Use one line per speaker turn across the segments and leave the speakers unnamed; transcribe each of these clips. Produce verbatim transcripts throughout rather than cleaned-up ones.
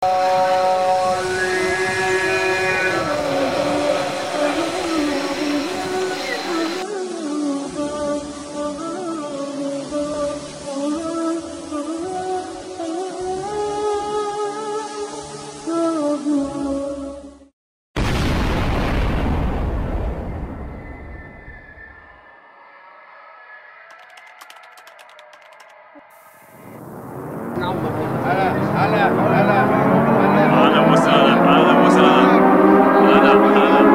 هلا هلا هلا
اهلا وسهلا اهلا وسهلا هلا هلا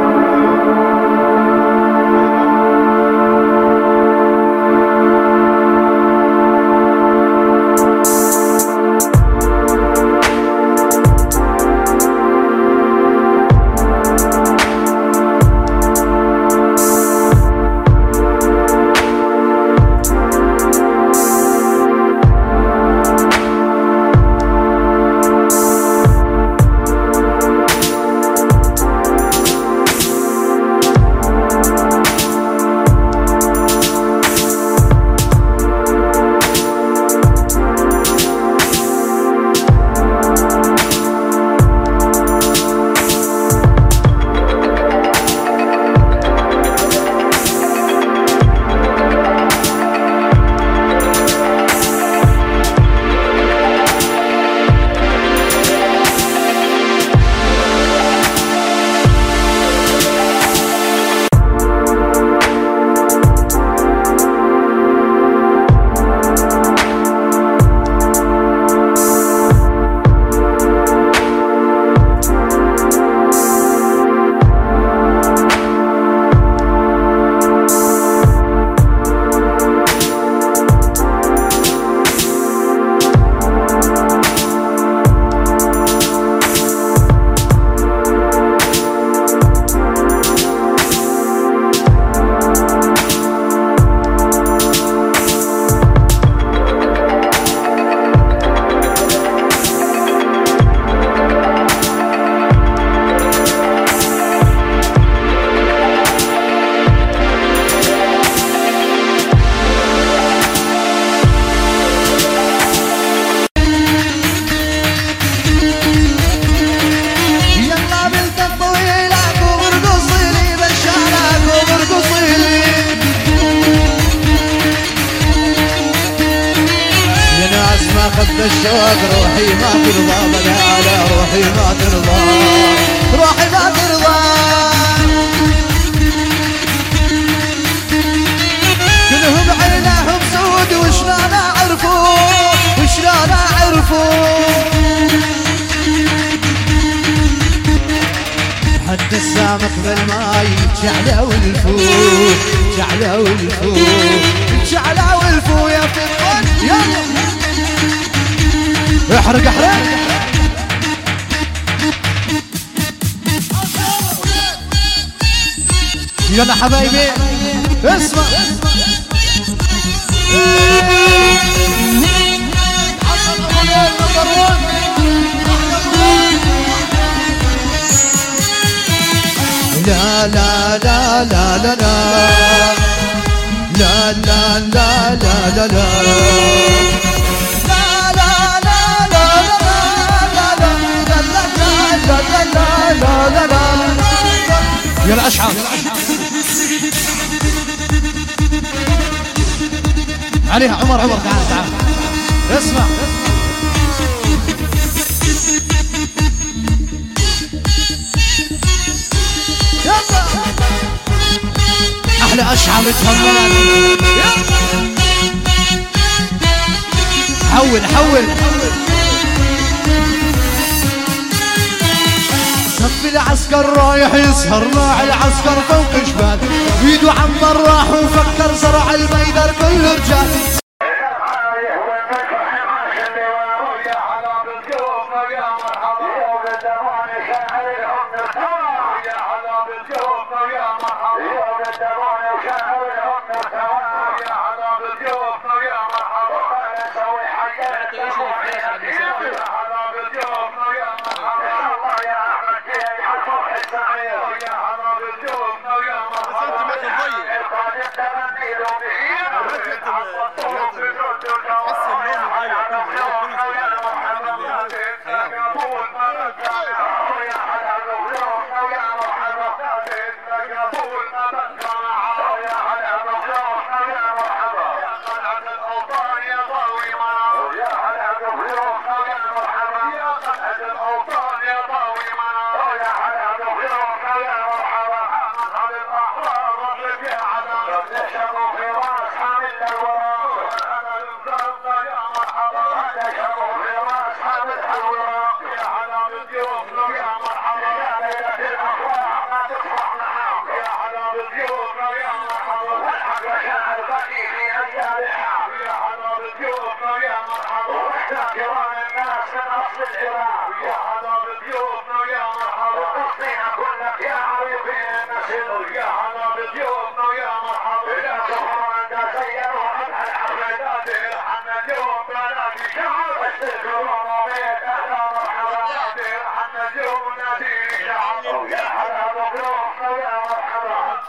اخذت الشوق روحي ما ترضى بلا على روحي ما ترضى روحي ما ترضى كلهم عيناهم سود وشلون اعرفوا وشلون اعرفوا حد السامق بالماي جعلوا الفو جعلوا الفو جعلوا الفو يا فطن يلا احرق احرق يلا حبايبي اسمع لا لا لا لا لا لا لا لا لا لا لا لا لا لا لا يلا اشعر عليها عمر عمر تعال تعال اسمع يلا احلى اشعر تهمل حول حول صف العسكر رايح يسهر مع العسكر فوق جبال ايده عمر راح وفكر زرع البيدر كل رجال
تحس اللون اتغير كله
مرحبا يا هلا بضيوفنا ويا مرحبا قصينا كلك يا عريفين النسل يا هلا بضيوفنا ويا مرحبا لا تخرج انت سيروا عنها الحفلات ارحمنا اليوم بنادي شعب السكرون بيت اهلا مرحبا نادي ارحمنا اليوم نادي شعب يا هلا بضيوفنا ويا مرحبا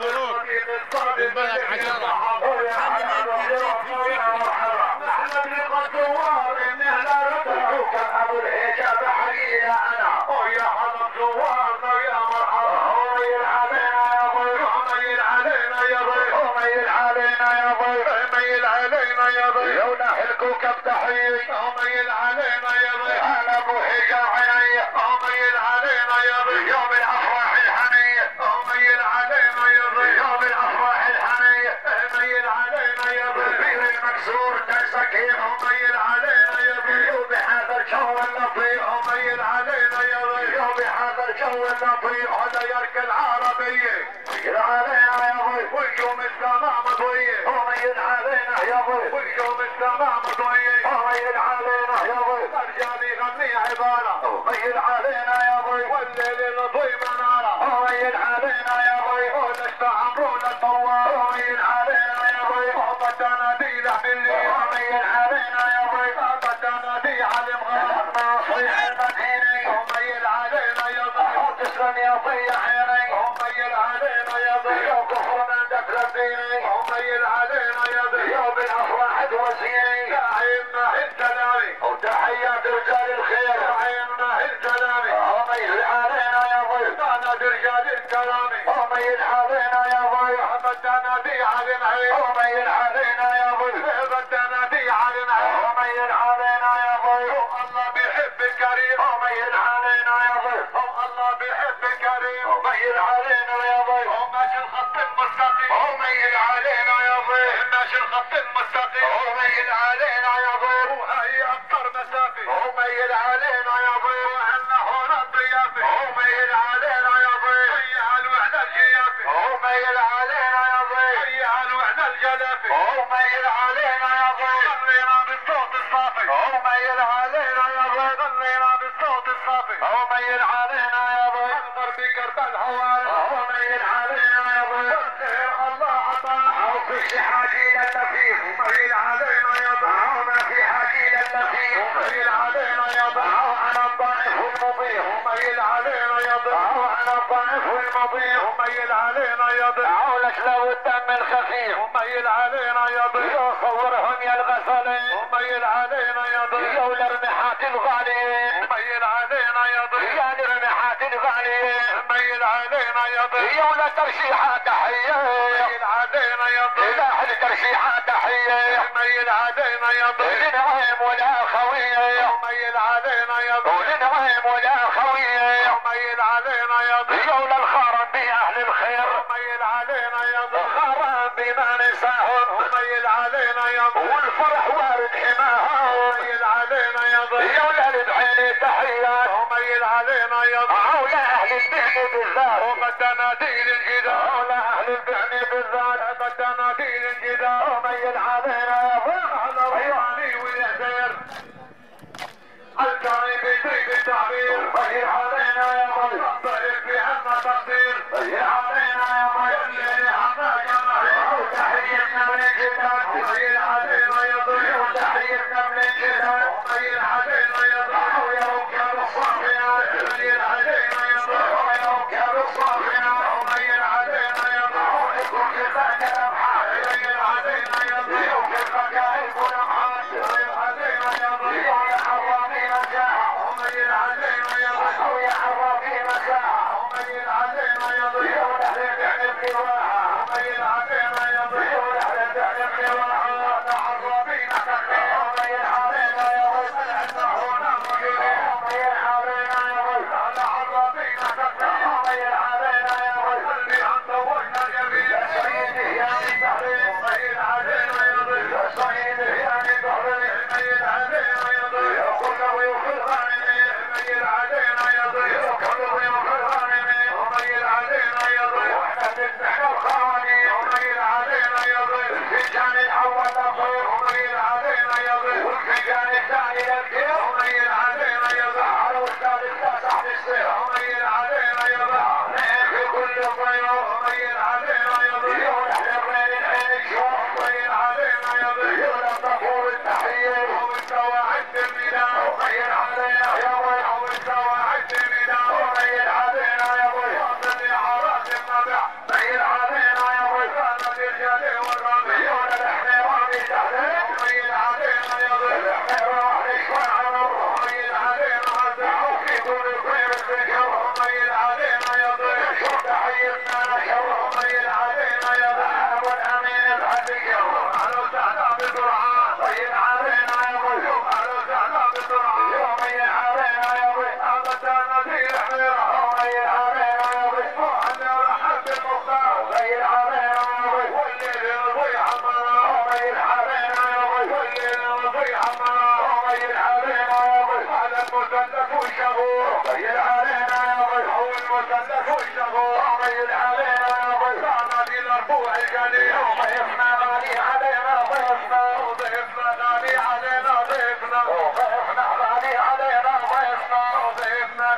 البلد حجرة
يا هلا بضيوفنا ويا مرحبا نحن بنبغى الزوار ان اهلا ربعوك ابو الحجاب حقيقة انا ويا هلا بزوارنا ويا مرحبا وميل علينا يا ضيف وميل علينا يا ضيف وميل علينا يا ضيف وميل علينا يا ضيف لولا الكوكب تحيي وميل علينا يا ضيف انا ابو حجاب عيني وميل علينا يا ضيف يوم الافراح الحنية وميل علينا يا ضيف يوم الافراح الحنية وميل علينا يا ضيف بير المكسور تسكين وميل علينا يا ضيف بهذا الجو اللطيف وميل علينا يا ضيف بهذا الجو اللطيف هذا يركل عربية وميل علينا يا ضيف واليوم السماء مضوية وميل علينا يا ضيف واليوم السماء مضوية وميل علينا يا ضيف رجالي غني عبارة وميل علينا يا ضيف والليل نضوي منارة وميل علينا يا ضيف ونشفى عمرونا الطوار وميل علينا يا ضيف وبدنا دي لحملي وميل علينا يا ضيف بدنا دي على مغار ناصي المديني وميل علينا يا ضيف وتسلم يا ضي عيني وميل علينا يا ضيف وكفر من دكر الديني وميل علينا يا ضيف يوم الافراح توزيني داعينا السلامي وتحيات رجال الخير داعينا السلامي وميل علينا يا ضيف انا برجال الكرامي وميل علينا يا ضيف بدنا دي على العين وميل علينا يا ضيف بدنا دي على العين وميل علينا يا ضيف الله بيحب الكريم وميل علينا يا ضيف الله بيحب الكريم وميل علينا يا ضيف وماشي الخط المستقيم وميل علينا يا ضيف ماشي الخط المستقيم وميل علينا يا ضيف وهي اكثر مسافه وميل علينا يا ضيف وعنا هنا الضيافه وميل علينا يا ضيف هي الوحده الجيافه وميل علينا يا ضيف هي الوحده الجلافه وميل علينا يا ضيف خلينا بالصوت الصافي وميل علينا يا ضيف خلينا بالصوت الصافي وميل علينا يا ضيف انظر بكرب الهواري وميل علينا يا ضيف والخير الله عطاه وفي شي حاجه للنفيس وميل علينا يا ضيف وما في حاجه للنفيس وميل علينا يا ضيف انا الضعيف والمضيف وميل علينا يا ضيف انا الضعيف والمضيف وميل علينا يا ضيف عولك لو الدم الخفيف وميل علينا يا ضيف صورهم يا الغسلين وميل علينا يا ضيف يا الرمحات الغاليين وميل علينا يا ضيف يا الرمحات الغاليين وميل علينا يا ضيف يا ولا ترشيحات تحيه وميل علينا يا ضيف لا حل ترشيحات تحيه وميل علينا يا ضيف لنعيم ولا خويه وميل علينا يا ضيف ولنعيم ولا خويه وميل علينا يا ضيف يا ولا الخارم باهل الخير وميل علينا يا ضيف الخارم بما نساهم وميل علينا يا ضيف والفرح وارد حماها وميل علينا يا ضيف يا ولا بعيني تحيات وميل علينا يا ضيف ولا اهل البحن بالذات وبدنا دين الجدار ولا اهل البحن بالذات بدنا دين الجدار وميل علينا يا ضيف على رياني والعذير الكريم بيطيب التعبير ميل علينا يا ضيف ضيف بعنا تقدير ميل علينا يا ضيف اللي عنا جمال وتحيتنا من الجدال ميل علينا يا ضيف وتحيتنا من الجدال ميل علينا يا ضيف ويا ركاب الصافنات ميل علينا يا ضيف ويا ركاب الصافنات وميل علينا يا ضيف وحكم كفاك الابحاث ميل علينا يا ضيف وكفاك الابحاث ميل علينا يا ضيف ويا حرامين الجاعة وميل علينا يا ضيف ويا حرامين الجاعة وميل علينا يا ضيف ونحن نحن بواحة وميل علينا يا ضيف ونحن نحن بواحة حرامين تكفي وميل علينا يا ضيف عندنا هنا موجودين وميل علينا يا ضيف على حرامين تكفي وميل علينا يا ضيف اللي هنزوجنا الجميل سيدي يا تحريم وميل علينا يا ضيف سيدي يا تحريم ميل علينا يا ضيف كل ضيوف الغانمين ميل علينا يا ضيف كل ضيوف الغانمين وميل علينا يا ضيف واحنا بنفتح الخوانين وميل علينا يا ضيف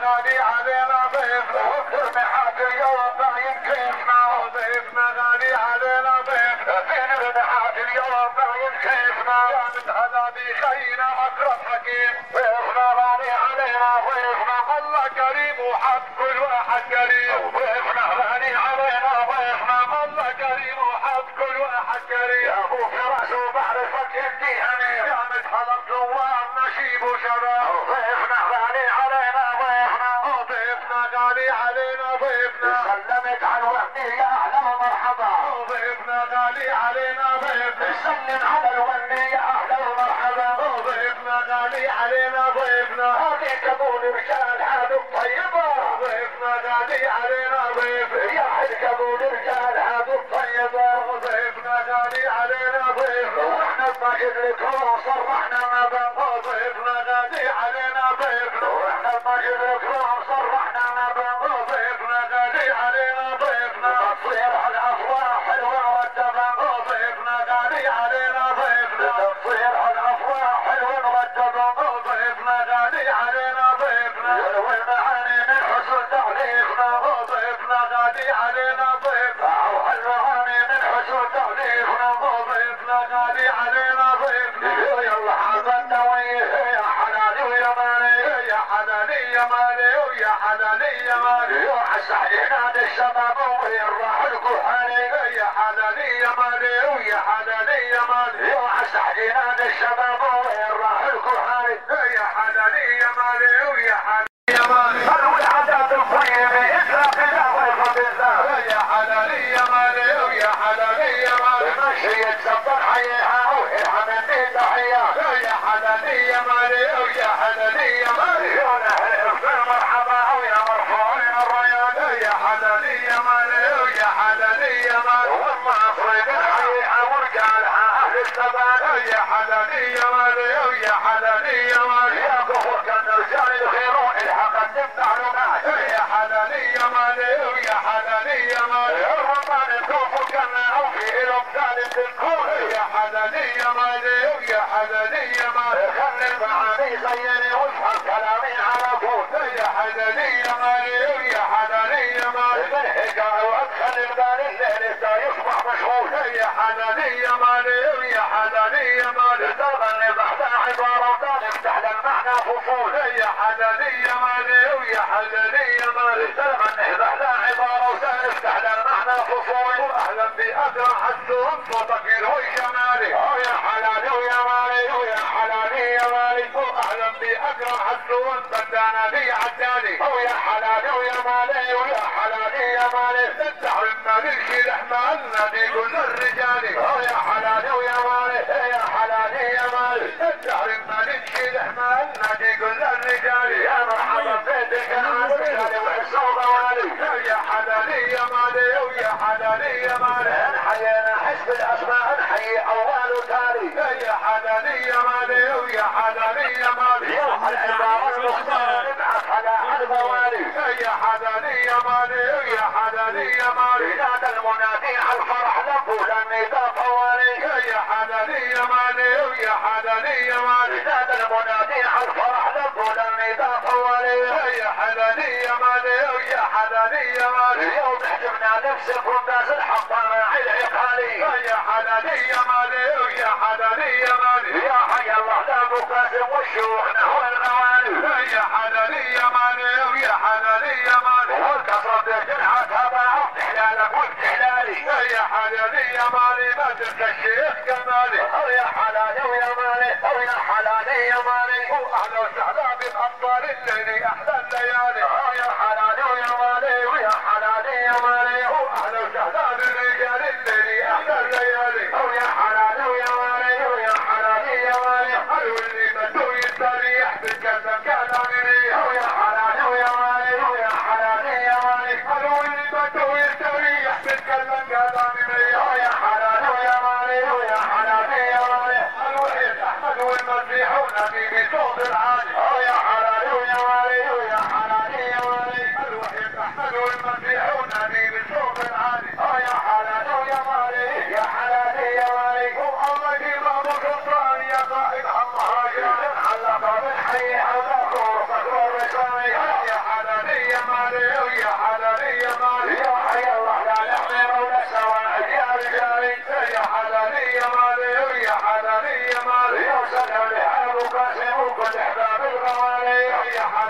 غالي علينا ضيفنا وبترمي حاجة اليوم باين كيفنا ضيفنا غالي علينا ضيفنا بنرمي حاجة اليوم باين كيفنا يا متهلا بخينا أكرم حكيم ضيفنا غالي علينا ضيفنا الله كريم وحب كل واحد كريم ضيفنا غالي علينا ضيفنا الله كريم وحب كل واحد كريم يا ابو فراس وبعرفك انت هميم يا متهلا بزوار نشيب وشباب ضيفنا غالي علينا ضيفنا ضيفنا غالي علينا ضيفنا سلمت على الوهمي يا اهلا ومرحبا ضيفنا غالي علينا ضيفنا سلم على الوهمي يا اهلا ومرحبا ضيفنا غالي علينا ضيفنا هذه قبول رجال هذا الطيبه ضيفنا غالي علينا ضيفنا يا حد قبول رجال هذا الطيبه ضيفنا غالي علينا ضيفنا واحنا بمجد الكرم صرحنا نبا ضيفنا غالي علينا ضيفنا واحنا بمجد الكرم صرحنا نبا ضيفنا غالي علينا ضيفنا تصير على الافراح حلوه مرتبه ضيفنا غالي علينا ضيفنا تصير على الافراح حلوه مرتبه ضيفنا غالي علينا ضيفنا والمعاني من حسن تعليقنا ضيفنا غالي علينا ضيفنا والمعاني من حسن تعليقنا ضيفنا غالي علينا ضيفنا يلا حبنا ويه يا حلالي ويا مالي يا حلالي يا مالي ويا حلالي يا مالي يا حسحينا الشباب وين راح الكحالي يا حلالي يا مالي ويا حلالي يا مالي يا حسحينا الشباب وين راح الكحالي يا حلالي يا مالي ويا حلالي يا مالي خلوا العدد الطيب يسرق الاول بالذات يا حلالي يا مالي ويا حلالي يا مالي ماشي يتصبر حيها ويرحم مني تحيه يا حلالي يا مالي ويا حلالي يا مالي يا نهر مرحبا ويا مرفوعين الريان يا حلالي يا مالي ويا حلالي يا مالي والله افريق الحيها ورجالها اهل الثبات يا حلالي يا مالي ويا حلالي يا مالي يا كفر كان رجال الخيرون الحق المعلومات يا حلالي يا مالي ويا حلالي يا مالي الرمان الكفر كان او في لهم ثالث الكون يا حلالي يا مالي ويا حلالي يا مالي خلي المعاني زيني وافهم كلامي على طول يا حلالي يا مالي ويا حلالي يا مالي بالحكايه وادخل البال الليل دا يصبح مشغول يا حلالي يا مالي ويا حلالي يا مالي تغني بعد عباره ودا نفتح للمعنى فصول يا حلالي يا مالي ويا حلالي يا مالي تغني بعد عباره ودا نفتح للمعنى فصول واهلا باكرم حسون صوتك يروي شمالي يا حلالي ويا مالي ويا حلالي يا مالي واهلا باكرم حسون بدانا بي عداني ويا حلالي ويا مالي ويا حلالي يا مالي تفتح المالك شي لحمه النبي كل الرجال يا حلالي ويا مالي يا حلالي يا مالي تفتح المالك شي لحمه النبي كل الرجال يا مرحبا بيتك العسكري وحسوب والي يا حلالي يا مالي ويا حلالي يا مالي نحيينا حسب الاسماء نحيي اول وتالي يا حلالي يا مالي ويا حلالي يا مالي يا العباره المختاره نبعث على الموالي يا حلالي يا مالي ويا حلالي يا مالي نادى المنادي على الفرح لبو للنداء طوالي يا حلالي يا مالي ويا حلالي يا مالي نادى المنادي على الفرح لبو للنداء طوالي يا حلالي يا مالي ويا حلالي يا مالي يوم حجبنا نفسك وناس الحق راعي العقالي يا حلالي يا مالي ويا حلالي يا مالي يا حي الله لا مقاسم والشوخ نحو الغوالي يا حلالي يا مالي ويا حلالي يا مالي والكسرة بجنحة تبع استحلالك واستحلالي يا حلالي يا مالي ما تنسى الشيخ كمالي يا حلالي ويا مالي ويا حلالي يا مالي واهلا وسهلا بالابطال الليلي احلى الليالي يا حلالي ويا مالي ويا حلالي يا مالي واهلا وسهلا بالرجال الليلي احلى الليالي يا حلالي ويا مالي ويا حلالي يا مالي حلو اللي بدو يستريح بالكلام كلامي يا حلالي ويا مالي ويا حلالي يا مالي حلو اللي بدو يستريح بالكلام كلامي يا حلالي ويا مالي ويا حلالي يا مالي حلو احمد والمسيح ونبي بصوت العالي يا حلالي ويا مالي ويا حلالي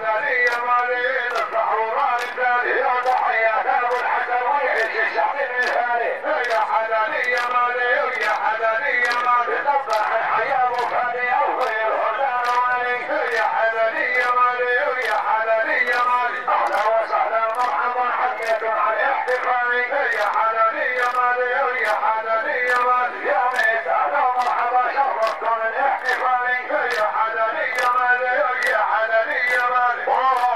حلالي يا مالي الصحوران الثاني يا ضحية ابو الحسن ويعيش الشعب المثالي يا حلالي يا مالي يا حلالي يا مالي نصح الحياة وفاني اوفي الهدى رواني يا حلالي يا مالي يا حلالي يا مالي اهلا وسهلا مرحبا حكيت عن احتفالي يا حلالي يا مالي يا حلالي يا مالي يا ميت اهلا مرحبا شرفتم الاحتفالي يا حلالي يا مالي يا حلالي يا مالي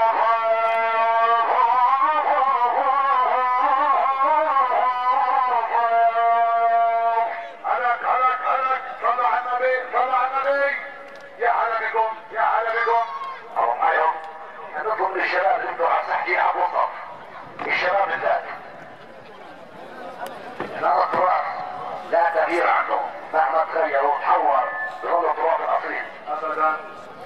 هلك هلك هلك صلوا على النبي صلوا على النبي يا هلا بكم يا هلا بكم اللهم يوم انتم من الشباب اللي انتم تحكي ابو صف الشباب بالذات هذا التراث لا تغيير عنه مهما تغير وتحور بظل التراث الاصيل ابدا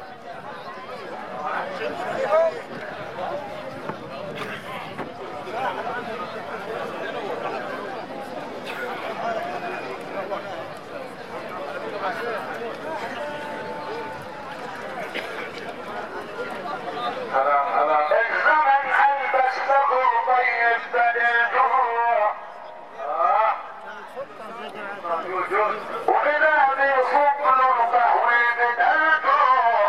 هلا هلا الزمن البس له طيب بديته وإذا بيصب له قهوة بدأته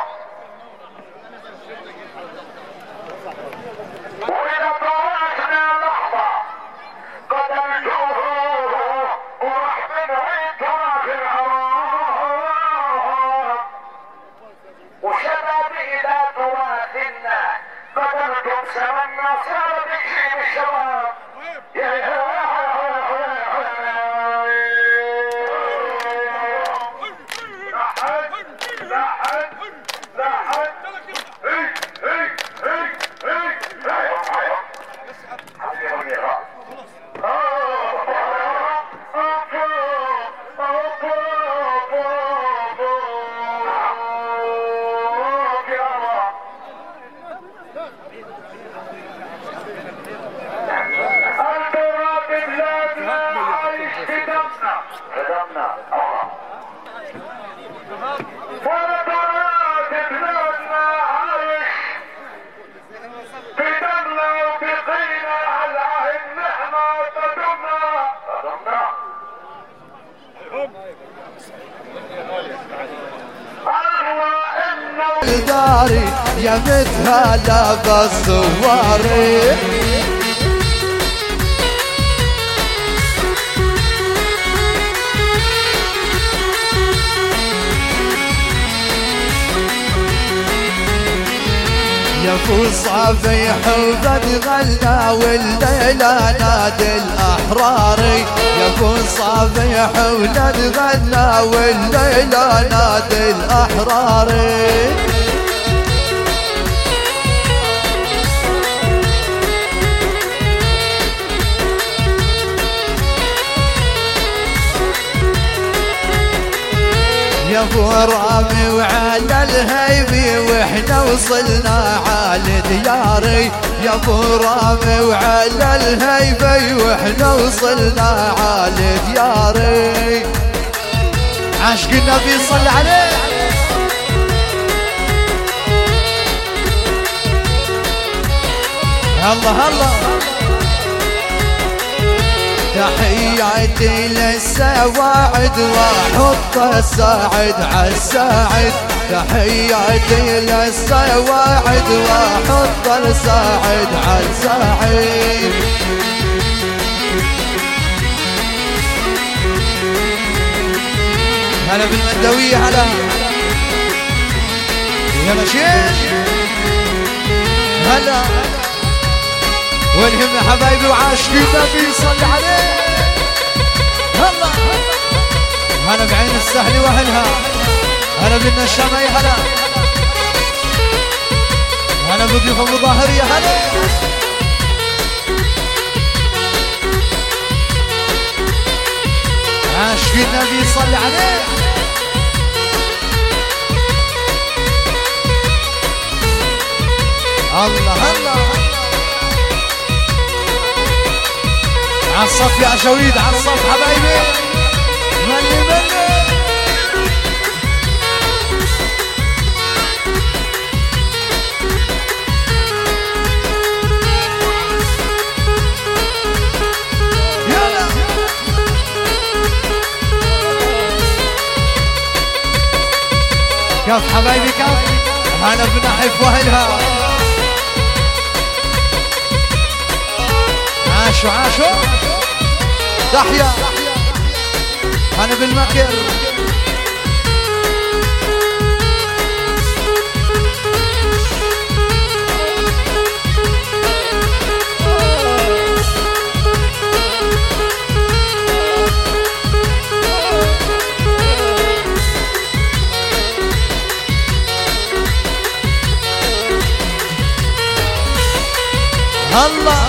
وإذا طلعتنا لحظة قتلته وراح من عيدها في العراق وشباب إلى تراثنا قتلتم سوى النصارى بشيء الشباب يا
داري يا متهلا بالصواري يا فو صافي حبت غلا والليلة نادي الأحراري يا فو صافي حبت غلا والليلة نادي الأحراري يا ابو رامي وعلى الهيبي واحنا وصلنا على دياري يا ابو رامي وعلى الهيبي واحنا وصلنا على دياري عاشق النبي صل عليه الله الله تحياتي للسواعد واحط الساعد عالساعد تحياتي للسواعد واحط الساعد عالساعد هلا بالمندوية هلا يا مشيت هلا والهم يا حبايبي وعاشقين النبي صل عليه هلا هلا بعين السهل واهلها هلا بنا الشامي هلا هلا بضيوف ابو ظاهر يا هلا عاشقين النبي صل عليه الله الله عالصف يا شويد عالصف حبايبي ملي ملي كف حبايبي كف هلا بنحف واهلها عاشوا عاشوا تحيا هلا بالمكر الله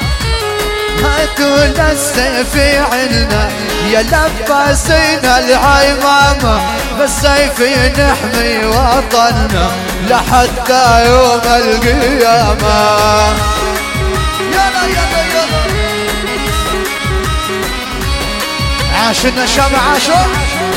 هاتوا السيف عنا يا لباسين العمامة بالسيف نحمي وطننا لحتى يوم القيامة يلا يلا يلا عاشنا الشام عاشوا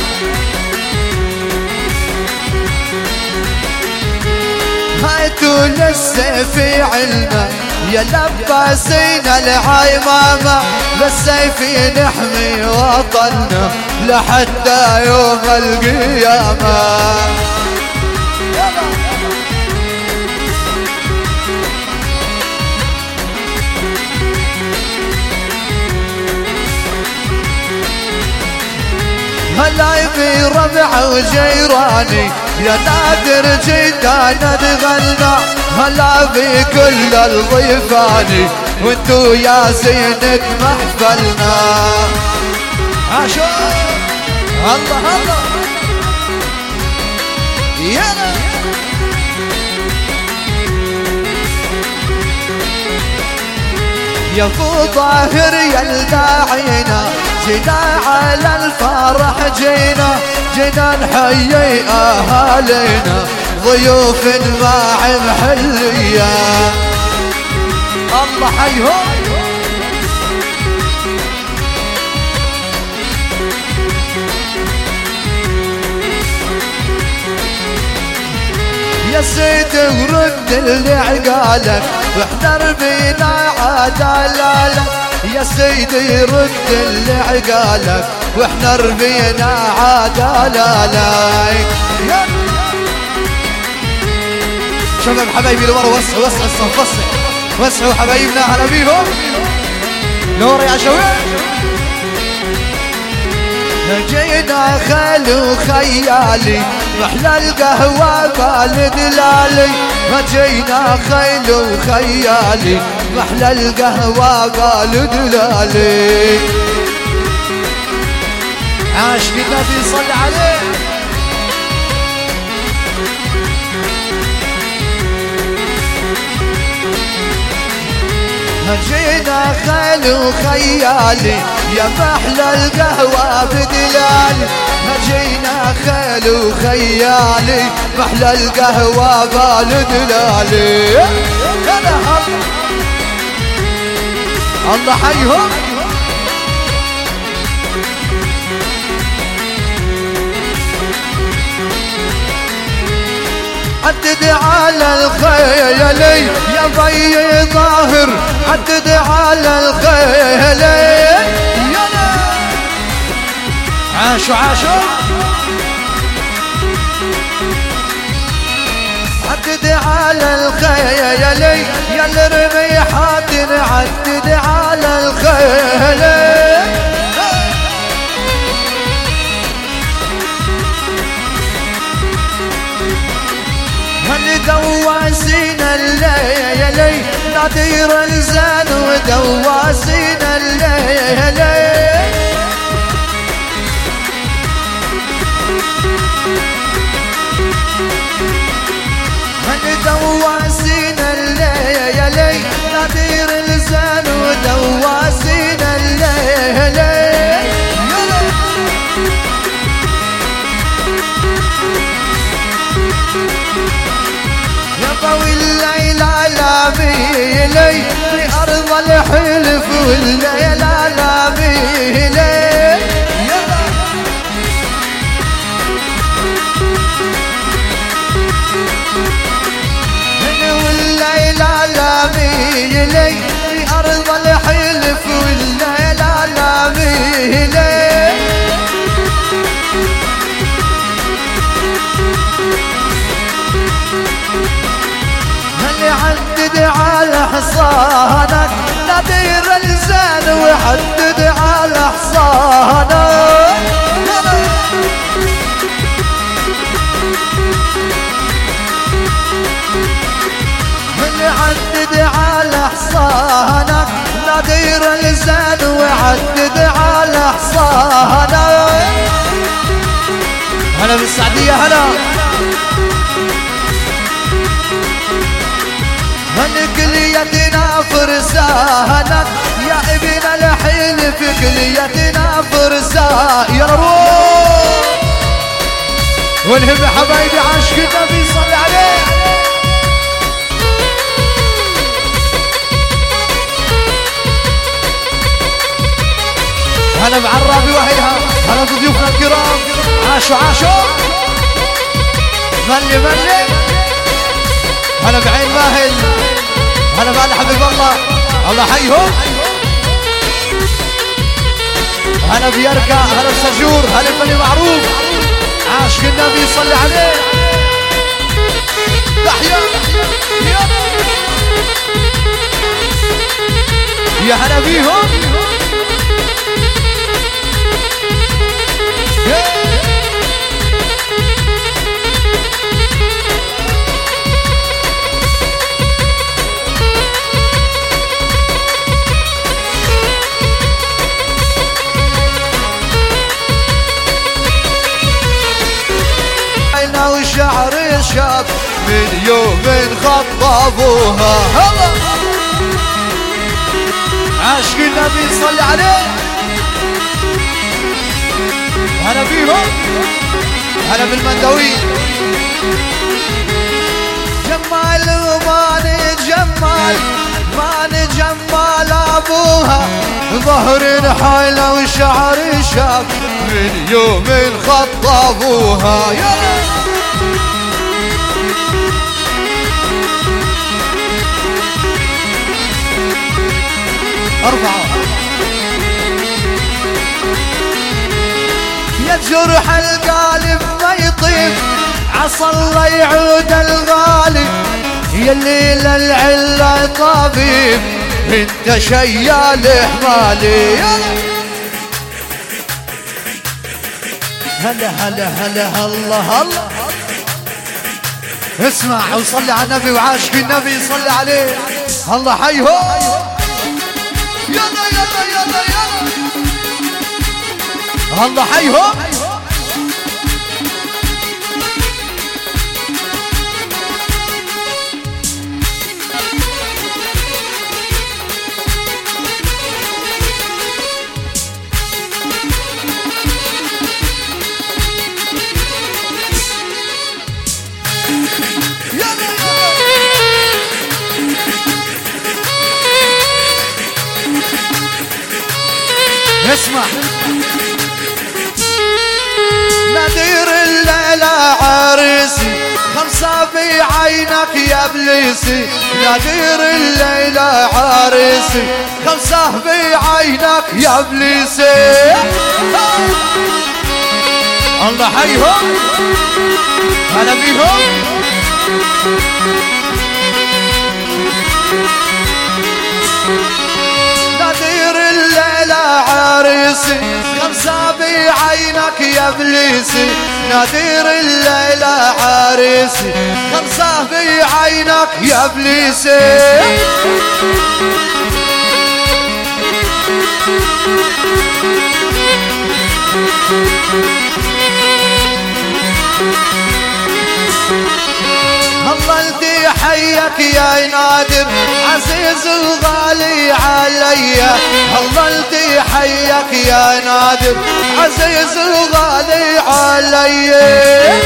هاتوا للسيف علما يا لباسين العمامة بالسيف نحمي وطننا لحتى يوم القيامة هلايبي ربع وجيراني يا نادر جيتنا دخلنا هلا بكل الضيفاني وانتو يا زينك محفلنا عاشوا الله الله يلا يا ابو طاهر يا الداعينا جينا على الفرح جينا جينا نحيي اهالينا ضيوف مع محلية الله حيهم يا سيدي ورد اللي عقالك واحنا ربينا عدالك يا سيدي رد اللي عقالك واحنا ربينا عدالك شباب حبايبي لورا وسعوا وسعوا الصف وسعوا وسعوا حبايبنا هلا بيهم لورا يا شباب جينا خيل وخيالي محلى القهوة بالدلالي ما جينا خيل وخيالي محلى القهوة بالدلالي عاش النبي صلى عليه جينا خيل وخيالي يا محلى القهوة بدلالي جينا خيل وخيالي محلى القهوة بالدلالي الله الله حيهم عدد على الخيالي يا بي ظاهر عدد على الخيالي يلا عاشوا عاشوا عدد على الخيالي يا الرمي حاضر عدد على الخيالي دواسين الليالي نادير الزان ودواسين الليالي من دواسين الليالي نادير الزان ودواسين الليالي والليل على ميلي في أرض الحلف والليل على ميلي يلا والليل على ميلي في أرض الحلف والليل على ميلي وعدد على حصانك نادر الزين وعدد على حصانك. هلا بالسعدية هلا من كليتنا فرسانك يا ابن الحين في كليتنا فرسان يا روح والهم حبايبي عاشق النبي صلي عليه. هلا بعرابي وهيها هلا بضيوفنا الكرام عاشوا عاشوا ملي ملي هلا بعين ماهل هلا بقى حبيب الله الله حيهم هلا بيركع هلا بسجور هلا بني معروف عاشق النبي صلي عليه. تحيا يا هلا بيهم وشعر شاب من يوم خطبوها هلا عاشق النبي صلي عليه. هلا بيهم هلا بالمندوين جمال وما نجمال ما نجمال ابوها ظهر حيله وشعر شاب من يوم خطبوها يلا أربعة يا جرح القالب ما يطيب عسى الله يعود الغالب يا الليل العلة طبيب انت شيال حمالي هلا هلا هلا الله الله اسمع وصلي على النبي وعاشق النبي صلي عليه الله حيهم يلا يلا يلا يلا الله حيهم اسمع نادر الليلة عريسي خمسة بعينك يا ابليسي نادر الليلة عريسي خمسة بعينك يا ابليسي الله حيهم هلا بيهم نادر الليلة عريسي خمسة بعينك يا ابليسي نادر الليلة عريسي خمسة بعينك يا ابليسي الله الدي حيك يا نادر عزيز الغالي عليا الله الدي حيك يا نادر عزيز الغالي عليا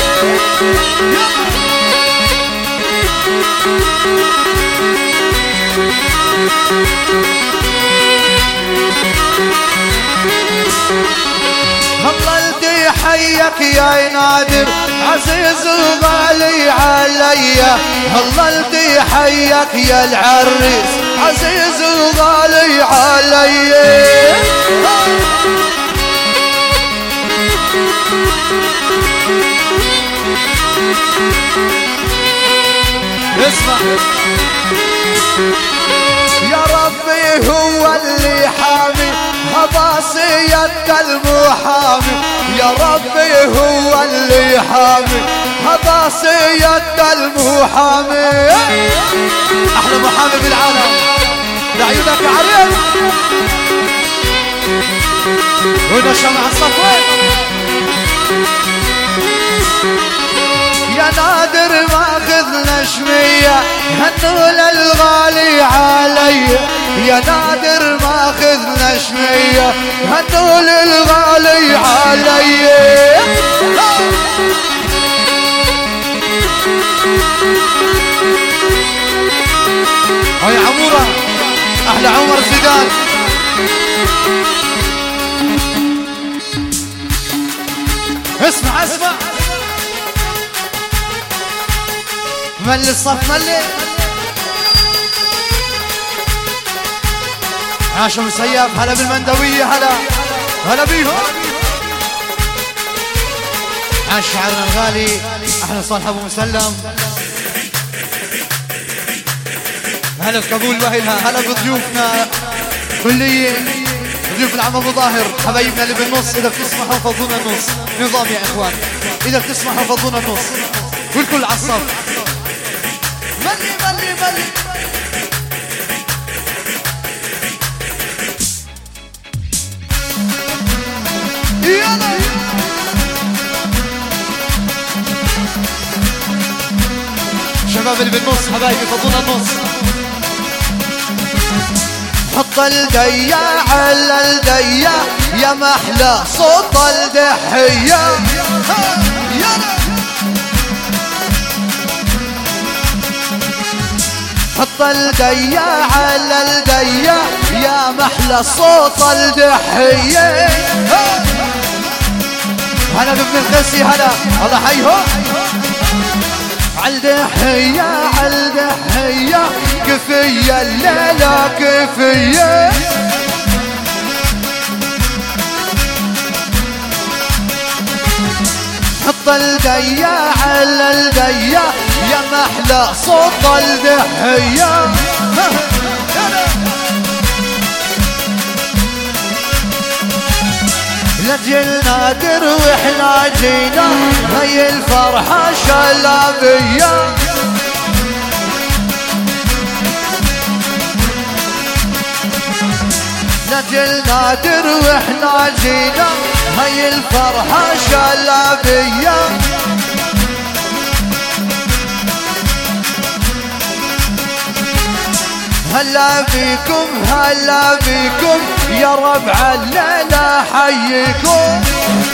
الله الدي حيك يا نادر عزيز الغالي عليا الله الدي حيك يا العريس عزيز الغالي عليا اسمع يا ربي هو اللي حامي هباصية المحامي يا ربي هو اللي حامي هباصية المحامي احلى محامي بالعالم لعيونك يا عريس هنا شمع الصفوين يا نادر ماخذنا شمية هنو للغالي علي يا نادر ماخذنا شمية هنو للغالي علي هاي عمورة احلى عمر زيدان اسمع اسمع ملي الصف ملي عاشم سياف هلا بالمندوية هلا هلا بيهم عاش شعرنا الغالي احنا صالح ابو مسلم هلا بقبول واهلها هلا بضيوفنا كلية ضيوف العم ابو ظاهر حبايبنا اللي بالنص اذا بتسمحوا فضونا النص نظام يا اخوان اذا بتسمحوا فضونا النص والكل على الصف ملي ملي ملي يلا شباب اللي بالنص حبايبي فضونا النص حط الديا على الديا يا محلى صوت الدحية يلا حط الديا على الديا يا محلى صوت الدحية هلا بابن الخسي هلا الله حيهم عالدحية عالدحية كفية الليلة كفية حط الديا على الديا يا محلى صوت الدحية لجل نادر واحنا جينا هي الفرحة شلابية لجل نادر واحنا جينا هي الفرحة شلابية هلا بيكم هلا بيكم يا ربع الليلة حيكم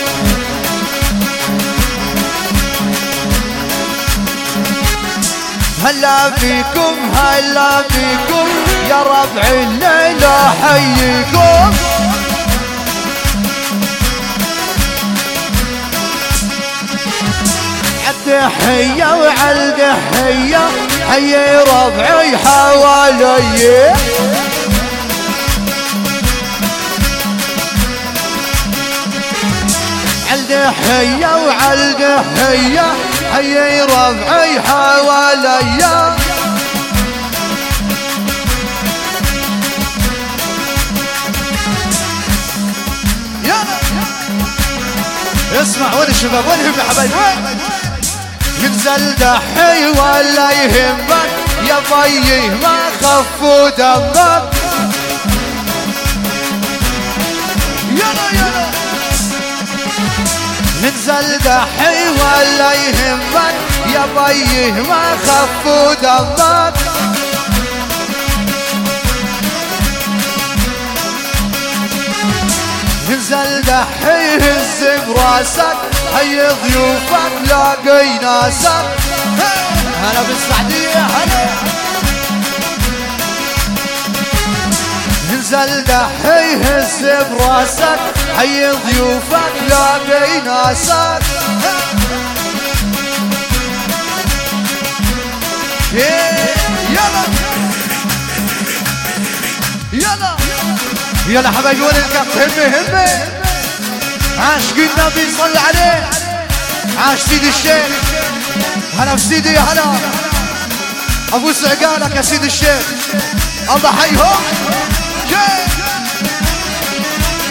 هلا بيكم هلا بيكم يا ربع الليلة حيكم عالدحية وعالدحية حي ربعي حوالي عالدحية وعالدحية حي ربعي حوالي اسمع وين الشباب وينهم يا حبايبي وين ينزل دحي ولا يهمك يا بيي ما خفوا دمك يلا يلا ينزل دحي ولا يهمك يا بيي ما خفوا دمك ينزل دحي هز براسك هي ضيوفك لاقي ناسك هلا بالسعدية هلا ينزل دحي هز براسك هي ضيوفك لاقي ناسك يلا يلا يلا حبايبي وين الكف همي همي عاشقين النبي صلى عليه عاش سيدي الشيخ هلا بسيدي هلا ابو سعقالك يا سيدي الشيخ الله حيهم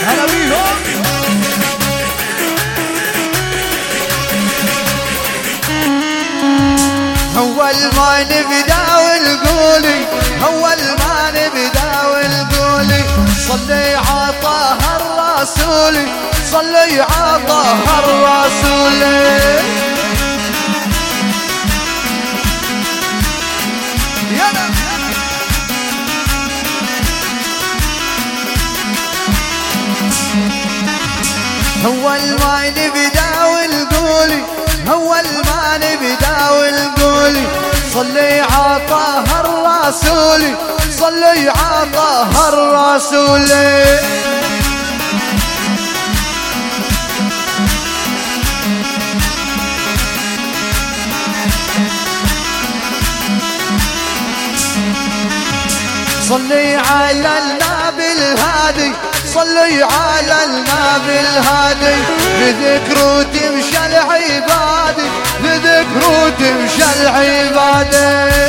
هلا بيهم. أول ما نبدأ والقولي أول ما نبدأ والقولي صلي على طه الرسولي صلي على طه الرسولي يلا أول ما نبدأ والقولي أول ما نبدأ والقولي صلي على طه الرسولي صلي على طه الرسولي صلي على النبي الهادي صلي على النبي الهادي بذكره تمشى العبادي بذكره تمشى العبادي.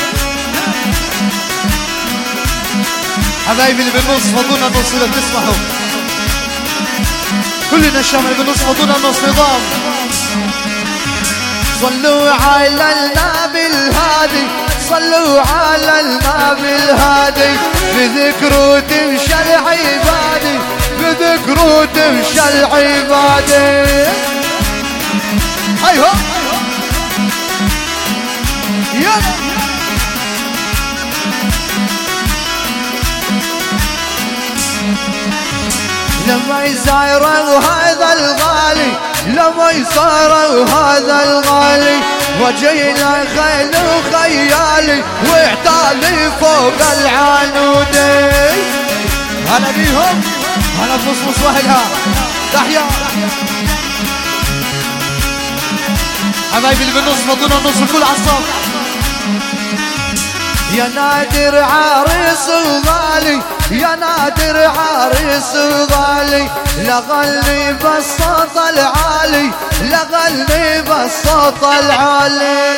حبايبي اللي بالنص فضونا النص اذا بتسمحوا كلنا الشام اللي بالنص فضونا النص نظام. صلوا على النبي الهادي صلوا على النبي الهادي بذكره تمشى العبادي بذكره تمشى العبادي. ايوه يلا لما يزايروا هذا الغالي لما يصاروا هذا الغالي وجي له خيل وخيالي واعتالي فوق العنودي. هلا بيهم هلا بصمص واهلها تحيا حبايبي اللي بالنص فضونا النص الكل عالصف. يا نادر عريس وغالي يا نادر عريس وغالي لغلي بالصوت العالي لغلي بالصوت العالي.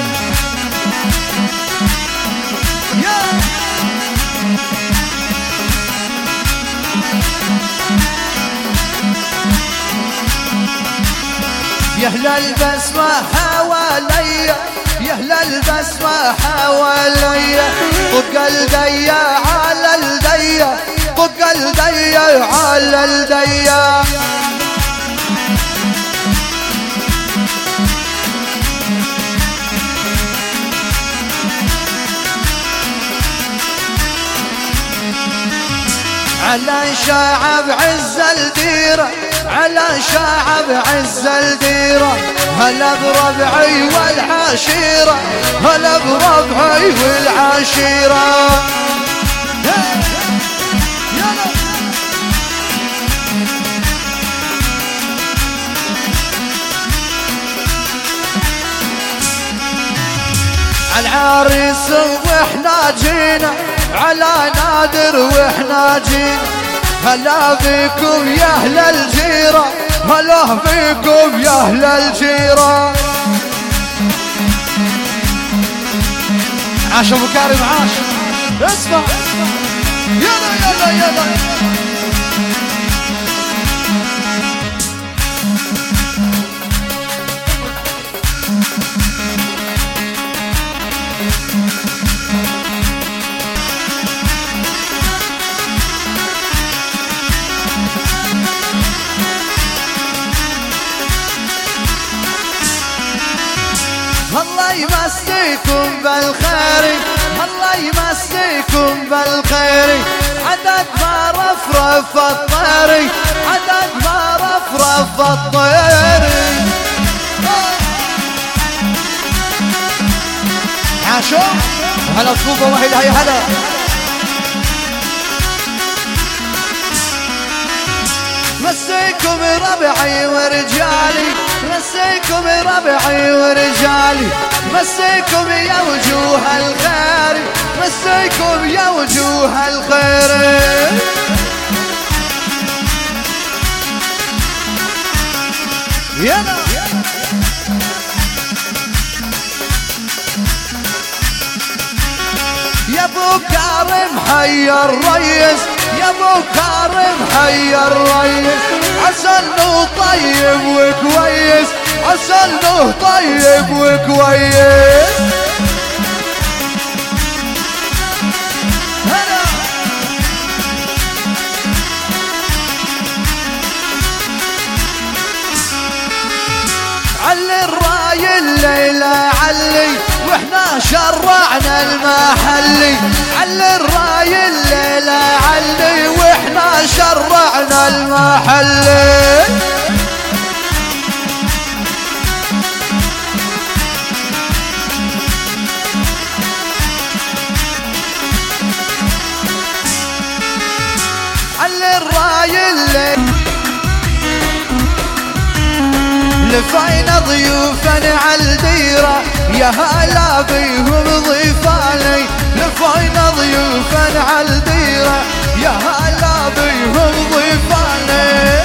يهلا البسمة حواليا يهلا البسمة حواليا طق الديا على الديا طق الديا على الديا. على شعب عز الديرة على شعب عز الديرة هلا بربعي والعشيرة هلا بربعي والعشيرة. العريس واحنا جينا على نادر واحنا جينا هلا بكم يا اهل الجيرة هلا بكم يا اهل الجيرة. عاش ابو كارم عاش اسمع يلا يلا يلا الله يمسيكم بالخير الله يمسيكم بالخير عدد ما رفرف الطير عدد ما رفرف الطير. عاشو هلا طوبة وهلا هيا هلا مسيكم ربعي ورجالي مسيكم ربعي ورجالي مسيكم يا وجوه الخير مسيكم يا وجوه الخير. يلا يا ابو كارم حي الريس يا ابو كارم حي الريس عسلنه طيب وكويس عسلنه طيب وكويس هلا علي الراي الليلة علي واحنا شرعنا المحلي علي الراي الليلة علي واحنا شرعنا المحلي علي الراي الليلة لفينا ضيوفا عالديرة يا هلا بيهم ضيفاني لفينا ضيوفا عالديرة يا هلا بيهم ضيفاني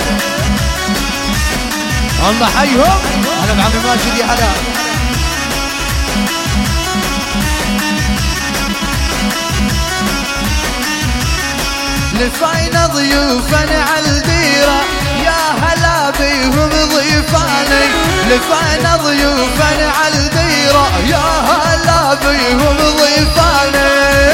الله حيهم هلا بعمي ماجد يا هلا لفينا ضيوفا عالديرة يا هلا بيهم ضيفاني لفينا ضيوفا عالديرة يا هلا بيهم ضيفاني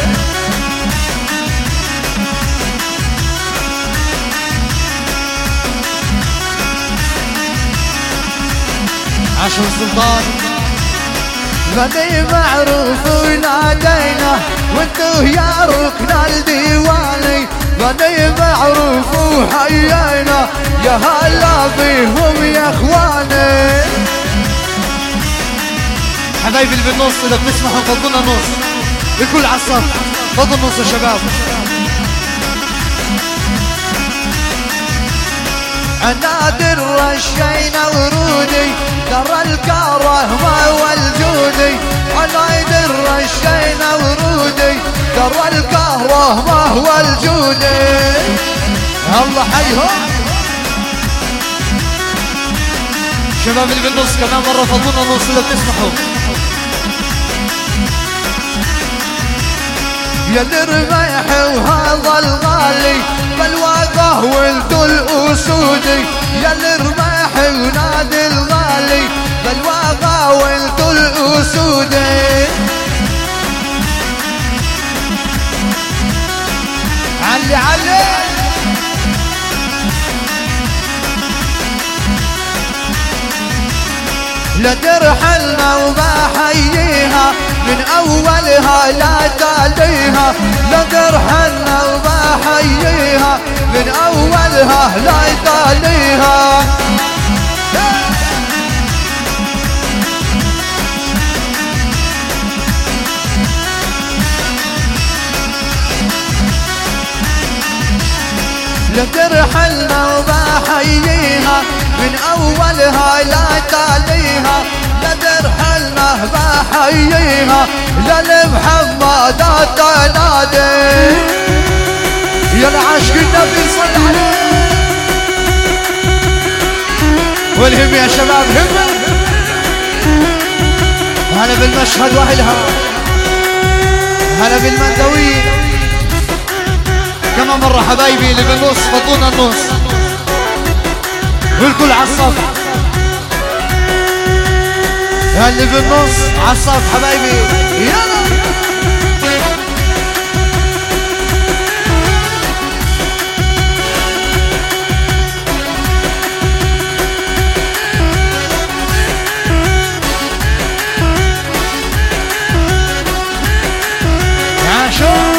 عشر سلطان بني معروف ونادينا وانتو يا ركن الديواني بني معروف وحيينا يا هلا بيهم يا اخواني حبايبي اللي بالنص اذا بتسمحوا فضلنا نص بكل عصر فضل نص يا شباب عنادر رشينا ورودي ترى الكرهمة والجودي عنادر رشينا ورودي ترى الكرهمة والجودي الله حيهم شباب اللي بالنص كمان مرة فضلنا نص اذا بتسمحوا يا الرميح وهذا الغالي بالواقع ولدوا الأسودي يا الرميح ونادي الغالي بالواقع ولدوا الأسودي علي علي لا ترحلنا وبحييها من أولها لا تاليها لا ترحلنا وبحييها من أولها لا تاليها لا ترحلنا وبحييها من أولها لا تاليها لا ترحلنا بحييها لا لمحمد تنادي يا العاشق النبي صل عليه والهم يا شباب هم هلا بالمشهد واهلها هلا بالمندوين كمان مرة حبايبي اللي بالنص فضونا النص والكل عالصف اللي بالنص عالصف حبايبي يلا عاشور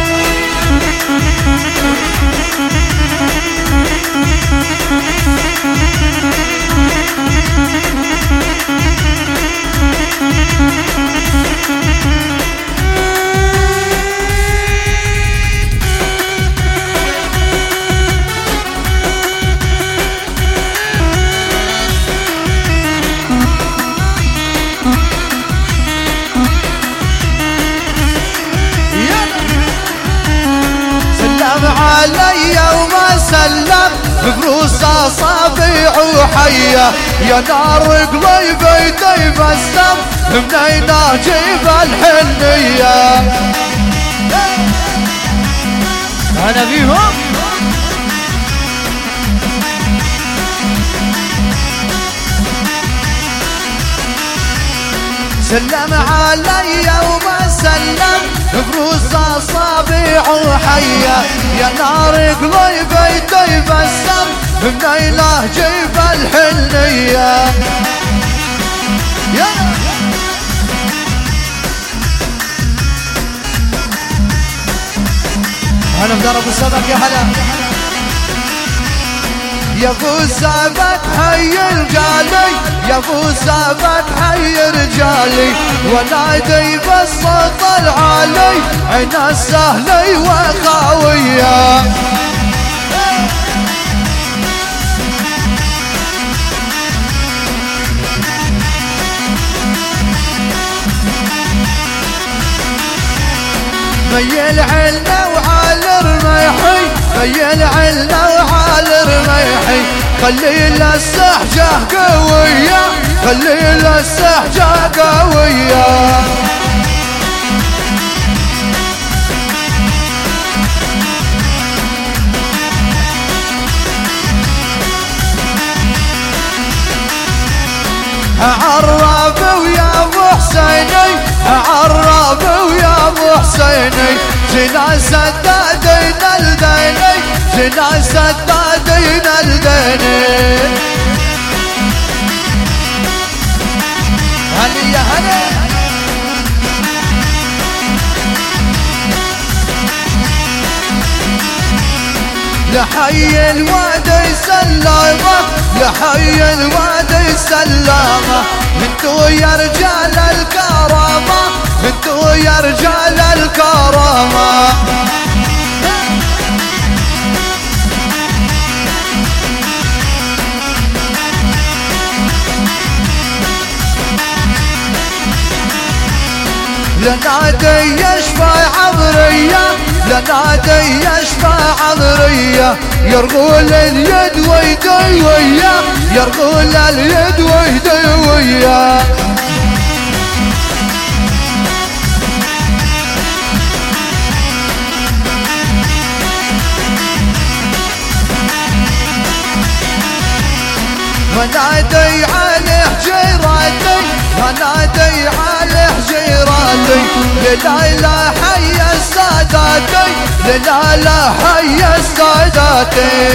علي وما سلم بفروس اصابع وحيه يا نار قلبي تيبسم منين اجيب الحنيه انا فيهم سلم علي وما سلم بروس اصابع وحية يا نار قلبي تيبسم بنيله جيب الحنية يا هلا بدار ابو سبك يا هلا يا ابو سبك حي رجالي يا ابو سبك حي رجالي ونادي بالصوت العالي عين السهلي وخاويه ميل علنا وعلى رميحي ميل علنا وعلى رميحي خلي له السحجة قوية خلي له السحجة قوية عرب ويا ابو حسيني عرب ويا ابو حسيني جنازة دادين الديني جنازة دادين الديني هلي يا هلي لحي الوادي سلامة لحي الوادي سلامة انتو يا رجال الكرامة انتو يا رجال الكرامة لنادي يشفى عمرية لنادي يشفى عمرية يرغول اليد ويدي ويا يرغول اليد ويدي ويا منادي عليه جيراني منادي عليه جيراني لا لا حي الساداتي لا لا حي الساداتي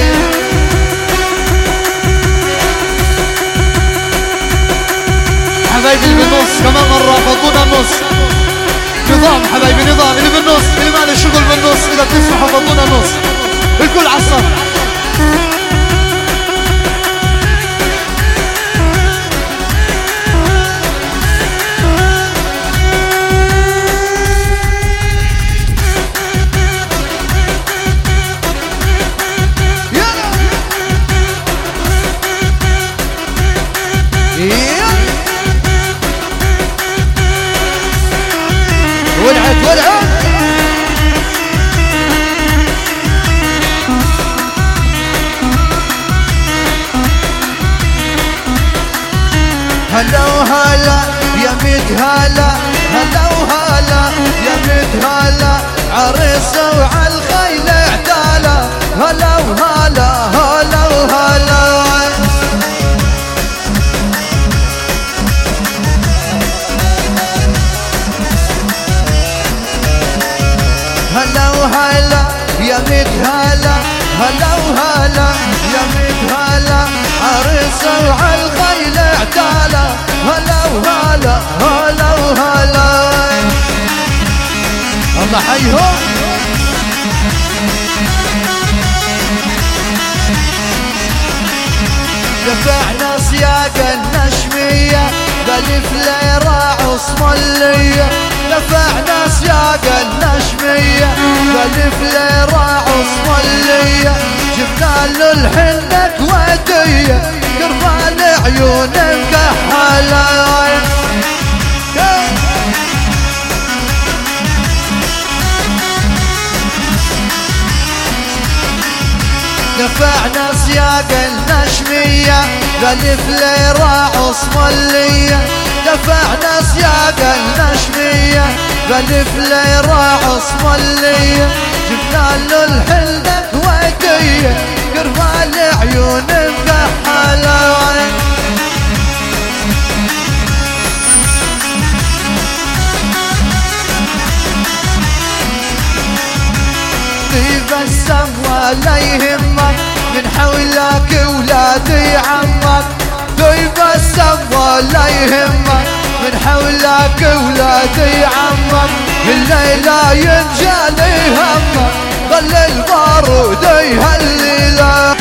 حبايبي اللي بالنص كمان مرة فضونا النص نظام حبايبي نظام اللي بالنص اللي ما له شغل بالنص إذا بتسمحوا فضونا النص الكل عصر ولعت ولعت هلا وهلا يا ميت هلا هلا وهلا يا ميت هلا عريسة وعلى الخيل اعتالة هلا وهلا هلا وهلا هلا وهلا يا ميت هلا هلا وهلا يا ميت هلا عريسة وعلى الخيل اعتالة هلا وهلا هلا وهلا الله حيهم دفعنا سياق النشمية بلف ليرة عصملية دفعنا سياق النشمية بلف ليرة عصملية جبنا له الحنة ودية قربان عيون مكحلة دفعنا سياق النشمية بلف ليرة عصملية دفعنا سياق النشمية بلف ليرة عصملية جبنا له الحلة ودية قربان عيون مكحلة يهمك من حولك ولادي عمك يبسم ولا يهمك من حولك ولادي عمك الليلة ينجلي همك ظل البارود هالليلة.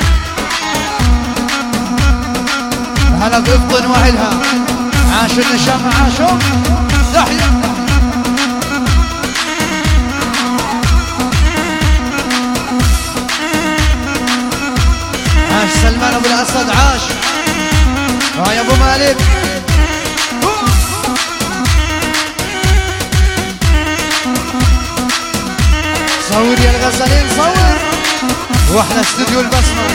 هلا بإبطن وأهلها عاشوا النشام عاشوا تحية. عاش سلمان ابو الاسد عاش. ها يا ابو مالك صور يا الغزالين صور واحنا استوديو البسمة.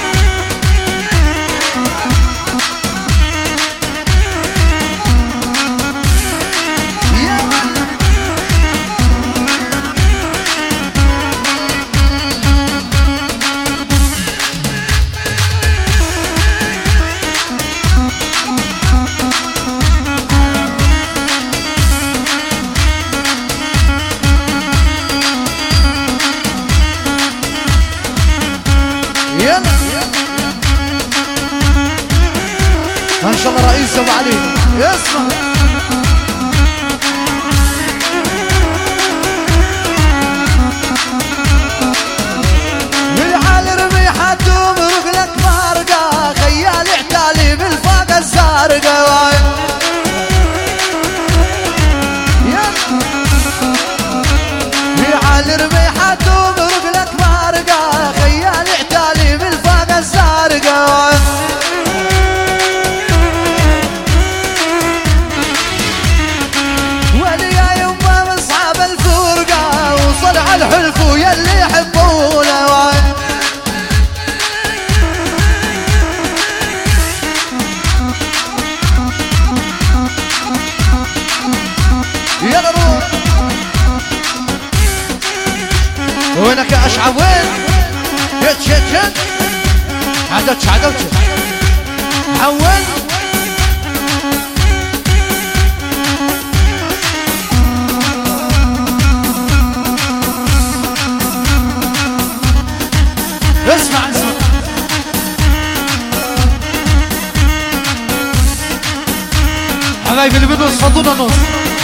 ما شاء الله رئيس ابو علي اسمع. العالي رميحته برجلك فارقه خيال احتالي بالفاقه الزرقاء. العالي رميحته برجلك فارقه خيال احتالي بالفاقه الزرقاء. الحلف يلي يحبونه يا غرور وينك يا اشعب وين شت شت شت عدوتش عدوتش حول اسمع اسمع. حبايبي اللي بنص فضونا نص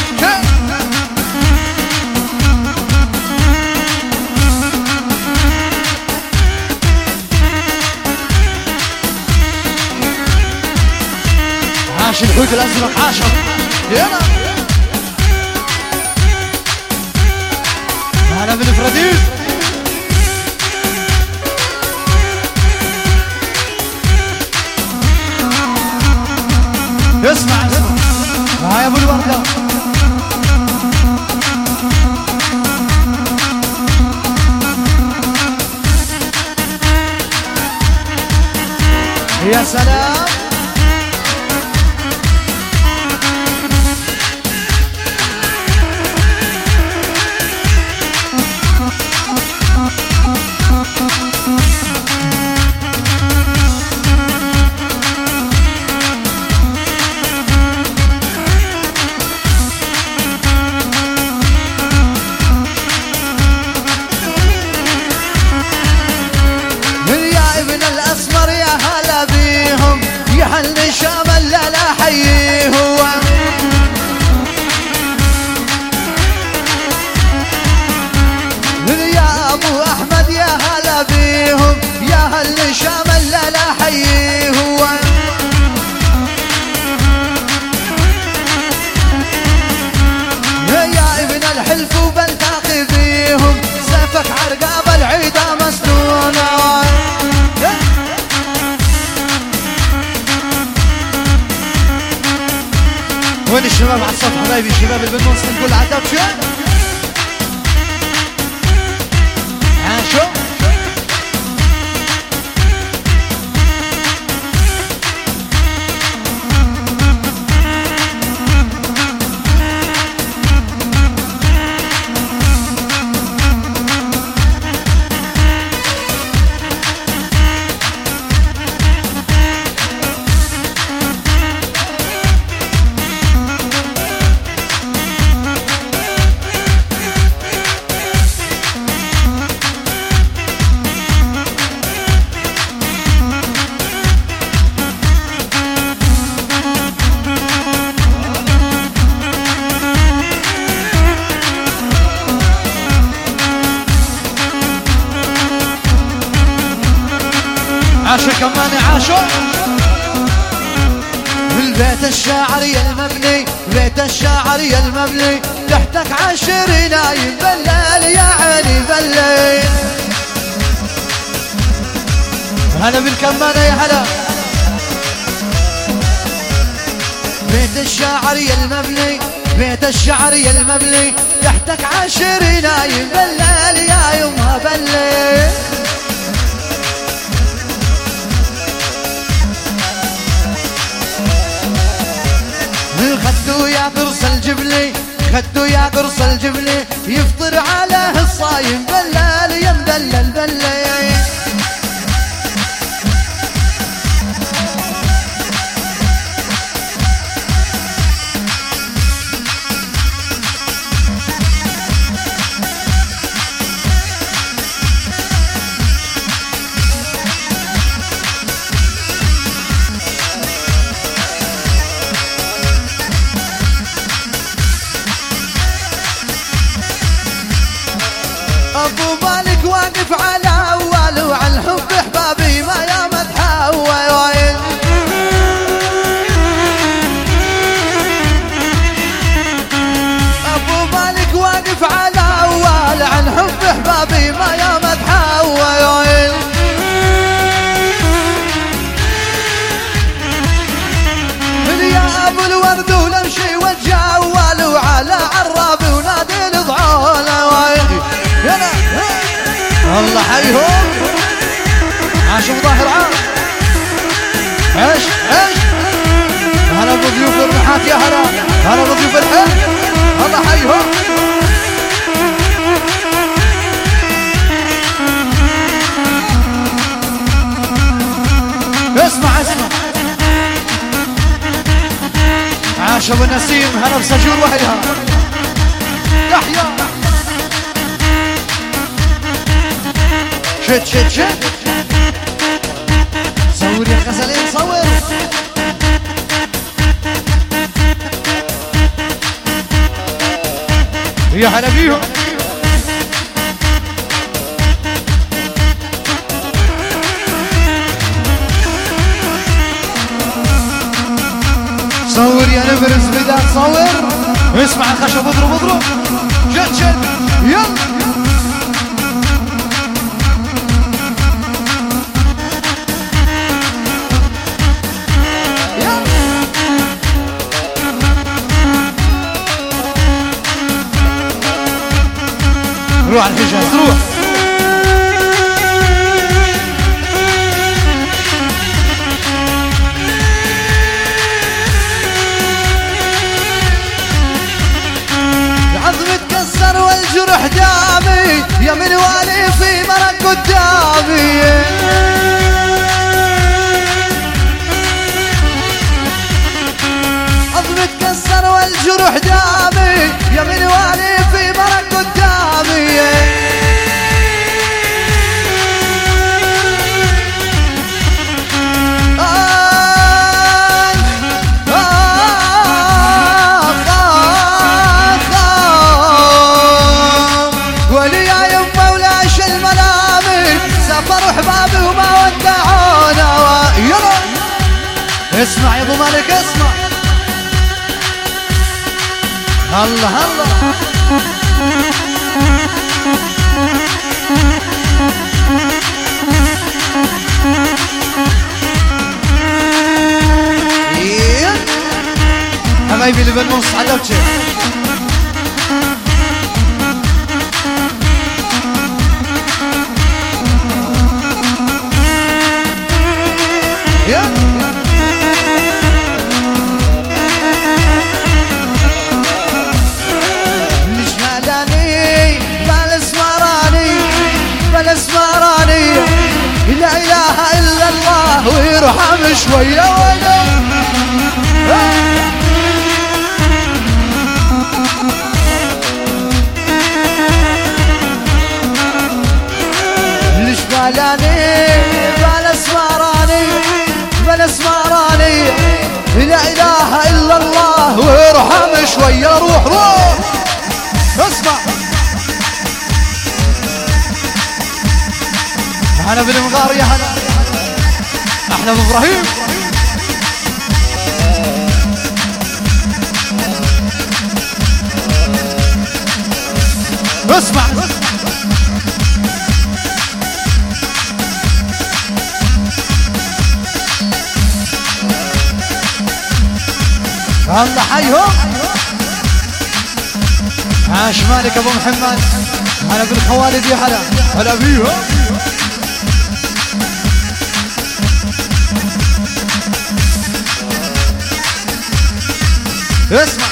عاش الحوت الازرق عاشر يلا هلا بالفراديس. اسمع اسمع هاي ابو الوردة يا سلام. يحل شامل لا لا حيه هو يا ابو احمد يا هلا بيهم يا هل شامل لا لا حيه هو يا ابن الحلف وبلتقي بيهم سيفك عرقاب العيدة مسنونة. وين الشباب على السطح حبايبي الشباب اللي بالنص نقول عدد شو عاشوا عاشوا كمان عاشوا بالبيت الشاعري المبني، بيت الشاعري المبني تحتك عشر نايم بالليل يا عيني بالليل. هلا بالكمانة يا هلا. بيت الشاعري المبني، بيت الشعري المبني تحتك عشر نايم بالليل يا يمها بالليل. خدوا يا قرص الجبلي، خدوا يا قرص الجبلي يفطر عليه الصايم بالليل يا مدلل بالليل. أبو مالك واقف على أول وعلى الحب أحبابي ما يا متحول. أبو مالك واقف على أول عن حب أحبابي ما يا متحول. يا أبو الورد ونمشي وتجول وعلى عرابي ونادي الضعون. الله حيهم عاشوا ظاهر عام. عيش عيش. هلا بضيوف الرحات يا هلا، هلا بضيوف الحب. الله حيهم. اسمع اسمع. عاش ابو نسيم، هلا بسجور وحدها. يحيى شت شت شت. صور يا غزالين صور. يا هلا بيهم. صور يا نبرز بدأ صور. اسمع الخشب اضرب اضرب. شت شت يلا. روح على الحجاز روح. العظم اتكسر والجرح دامي يا من والي في مرق قدامي. عظم اتكسر والجرح دامي يا من والي في مرق قدامي. ولي يا يمه ولاش الملامي سافروا احبابي وما ودعونا. يلا اسمع يا ابو مالك اسمع. الله الله. حبايبي اللي بالنص عدوتش. يا الاسمراني لا اله الا الله ويرحم شويه ولا. ليش بالاني بالاسمراني بالاسمراني لا اله الا الله ويرحم شويه. روح روح اسمع. هلا بالمغار يا هلا. احلى ابو ابراهيم. اسمع الله حيهم. عاش مالك ابو محمد. هلا بالخوالد يا هلا. هلا بيهم. اسمع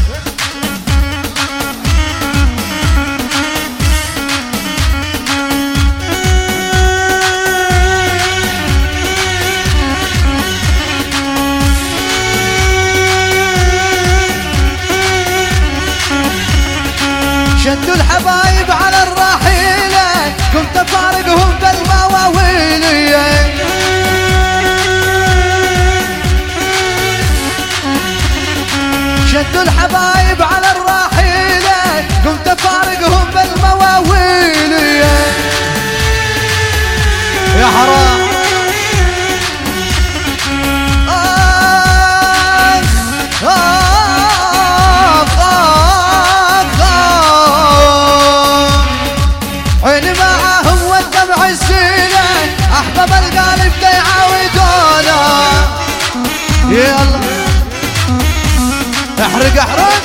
شدوا الحبايب على الراحلة كنت فارقهم بالمواويل. شدوا الحبايب على الراحلة كنت فارقهم بالمواويل. يا حرام آخ آخ آخ عيني معاهم والدمع السيلة أحباب القلب دا يعاودونا. يلا احرق احرق.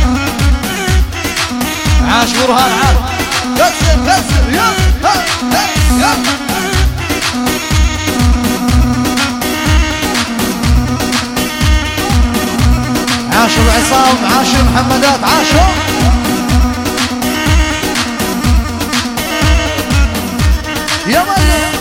عاش برهان عاش. كسر كسر يلا يلا. عاشوا العصام عاشوا محمدات عاشوا. يا مالك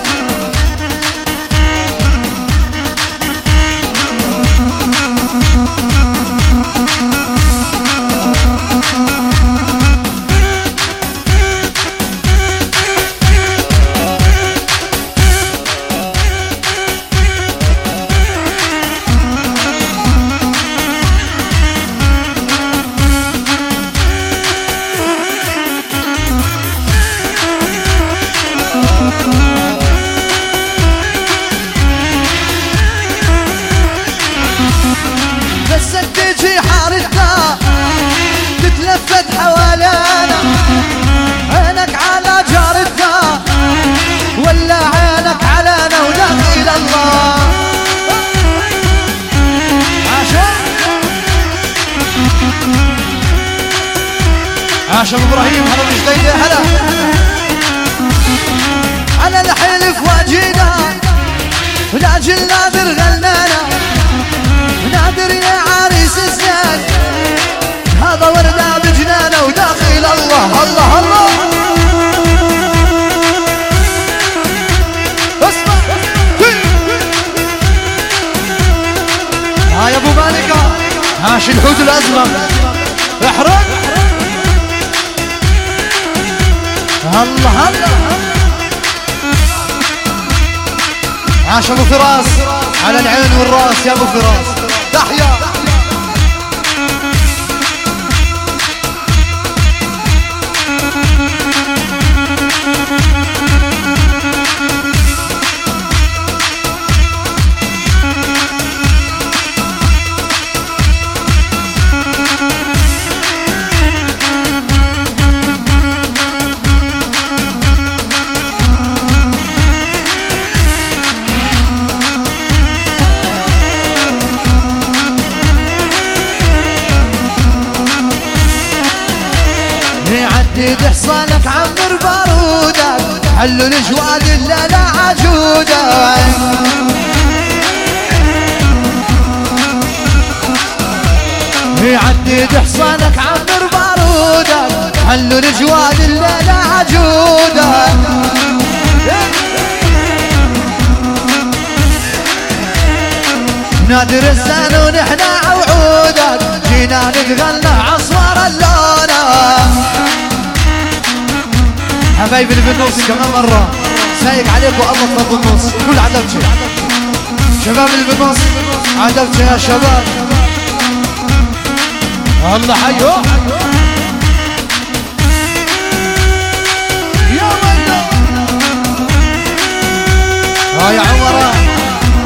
تتلفت حوالينا. عينك على جارتنا ولا عينك علينا وداخل الله. عاشا عاشا ابو ابراهيم. هلا بالجديدة هلا. على الحلف واجينا لاجل نادر غنانا. نادر يا عريس الزاد هذا ورنا بجنانه وداخل الله. الله الله اسمع. ها يا ابو مالكة. عاش الحوت الازرق. احرق. الله الله. عاش ابو فراس على العين والراس يا ابو فراس. تحيا يعدد حصانك عمر بارودك. حلوا الجواد الا لا عجودك. يعدد حصانك عمر بارودك. حلوا الجواد الا لا عجودك. نادر الزان ونحنا وعودك. جينا نتغنى عصوار اللونة. حبايبي اللي بالنص كمان مرة سايق عليكم الله تفضل النص. كل عدبتي شباب اللي بالنص عدبتي يا شباب. الله حيو يا مندو. ها يا عمرة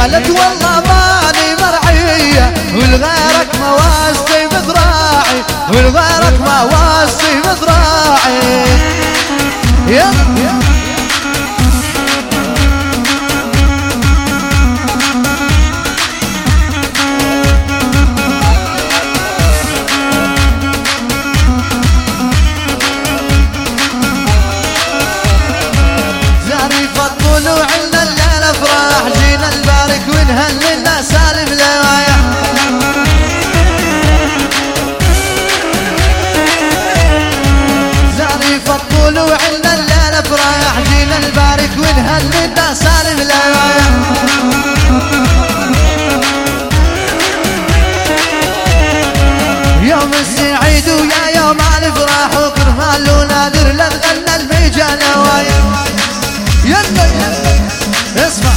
قالت والله ماني مرعية والغيرك مواسي بذراعي والغيرك مواسي بذراعي يلا ونهللنا سالم لوايا زاريف الطول وعلنا الليلة برايح جينا البارك ونهللنا سالم لوايا يوم السعيد ويا يوم الافراح وكرمال ونادر لنغنى الميجا نوايا يلا يلا اسمع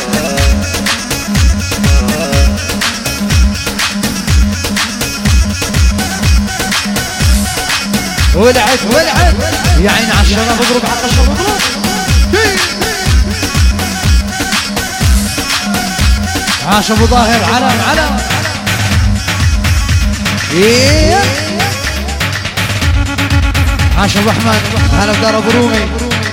ولعت ولعت يا عين على الشباب اضرب حق الشباب اضرب عاش ابو ظاهر علم علم ايه عاش ابو احمد هلا بدار ابو رومي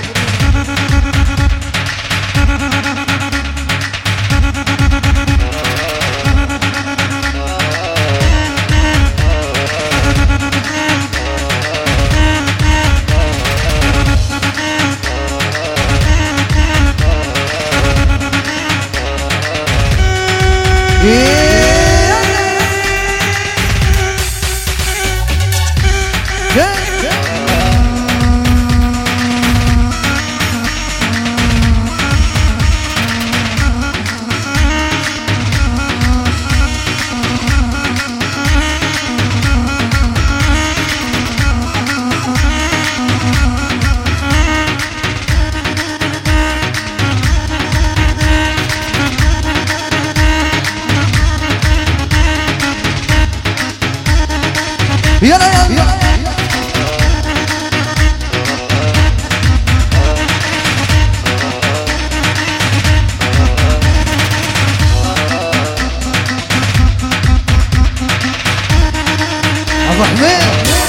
يلا يلا ابو حميد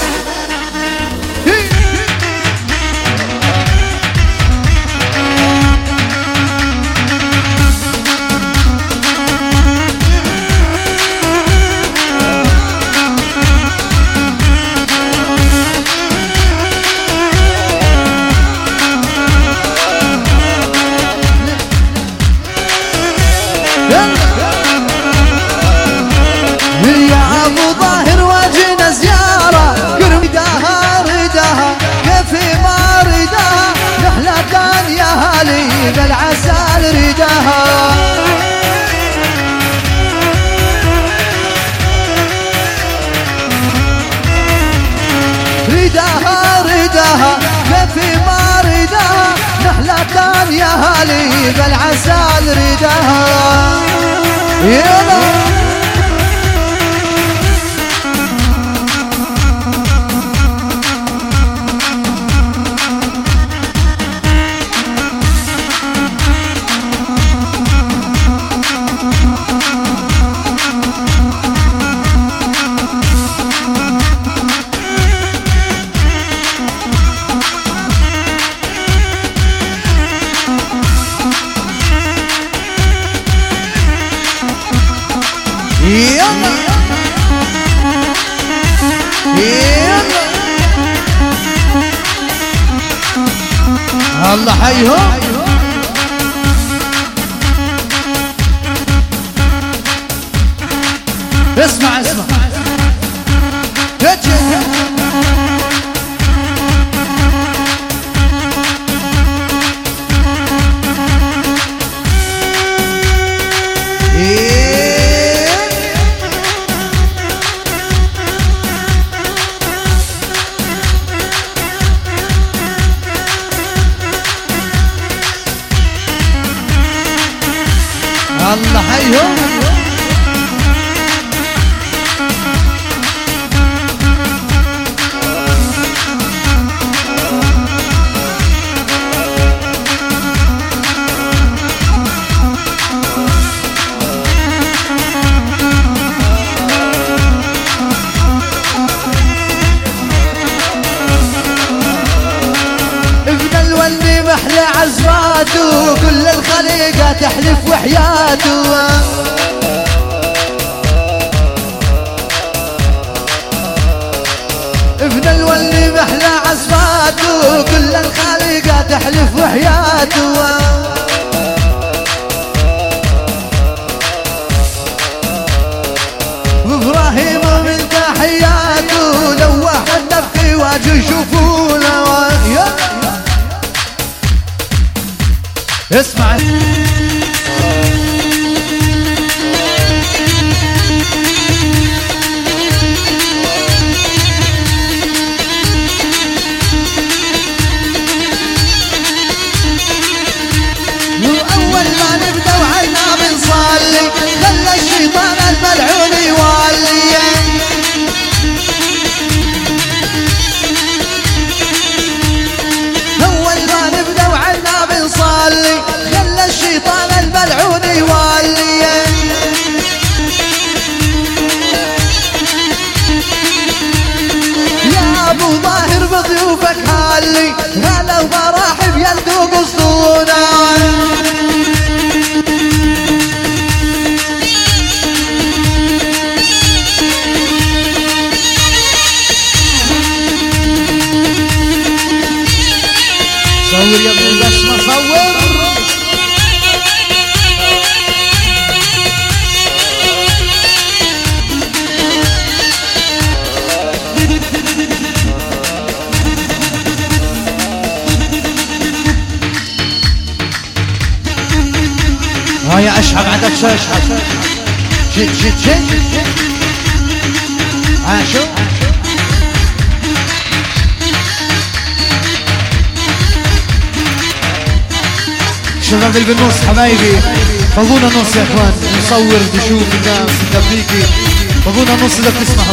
يا ابو ظاهر واجينا زياره قربداها رداها كيف ما رداها نحلى كان يا هالي بالعسل رداها رداها رداها كيف ما رداها نحلى كان يا هالي بالعسل رداها يلا يلا يلا الله حيهم اسمع اسمع الله حيهم وفاته كل الخليقة تحلف وحياته. ابن الولي محلى عزفاته كل الخليقة تحلف وحياته. وابراهيم من تحياته لو واحد نبكي واجه يشوفونا. اسمع وأول ما نبدأ وعنا بنصلي خلى الشيطان الملعون يولي. أول ما نبدأ وعنا بنصلي خلى الشيطان الملعون يولي. يا أبو ظاهر بضيوفك هالي هلا ومراحب يلدوا قصدونا. صور يا ابن البسمة صور. ها يا أشحب عندك شو أشحب شد شد شد عاشو. شباب اللي بالنص حبايبي فضونا نص يا اخوان نصور نشوف الناس ندبيكي. فضونا نص اذا بتسمحوا.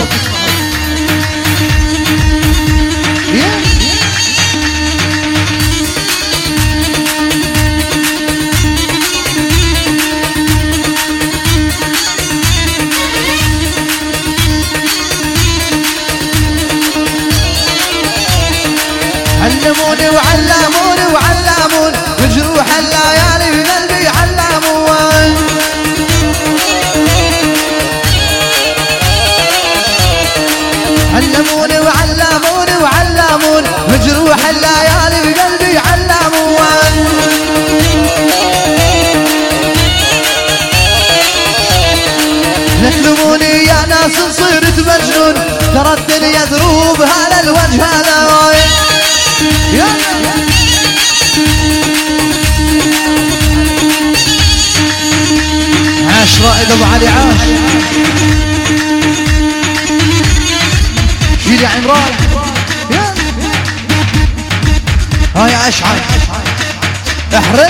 علموني وعلموني وعلموني بجروح الليالي من قلبي علموني. علموني وعلموني وعلموني بجروح الليالي من قلبي علموني. لا تلوموني يا ناس صرت مجنون ترى الدنيا ذروب هذا الوجه هذا. عاش رائد ابو علي عاش. شيل يا عمران. هاي يا اشعل احرق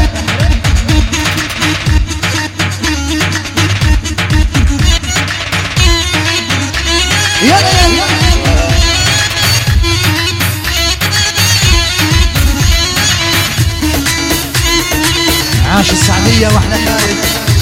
يلا يلا. عاش السعدية واحنا خارج.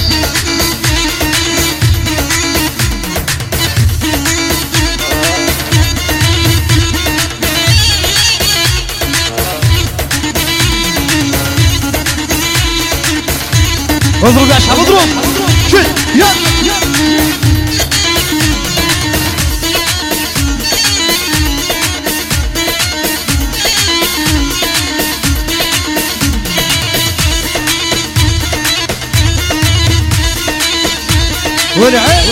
اضرب يا اشحب اضرب شد يلا. والعين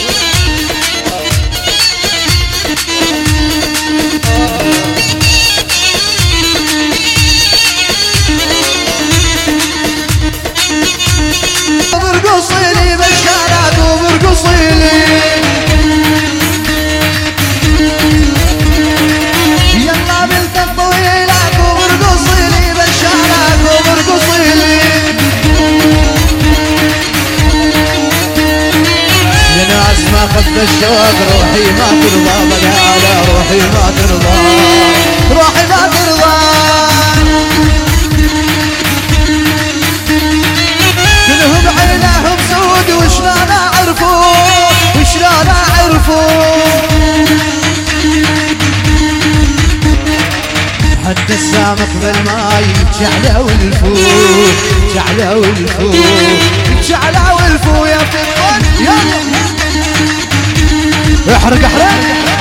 برقصي لي بالشارع وبرقصي لي. يلا بنت الطويلة وبرقصي لي بالشارع وبرقصي لي. يا ناس ما خذت الشوق روحي ما ترضى بقالة روحي ما ترضى روحي ما ترضى. كلهم عينهم سود وشلون اعرفوا وشلون اعرفوا. حتى الساعة سلامك بالماي جعله والفوق جعله والفوق جعله والفوق يا فطن يلا احرق احرق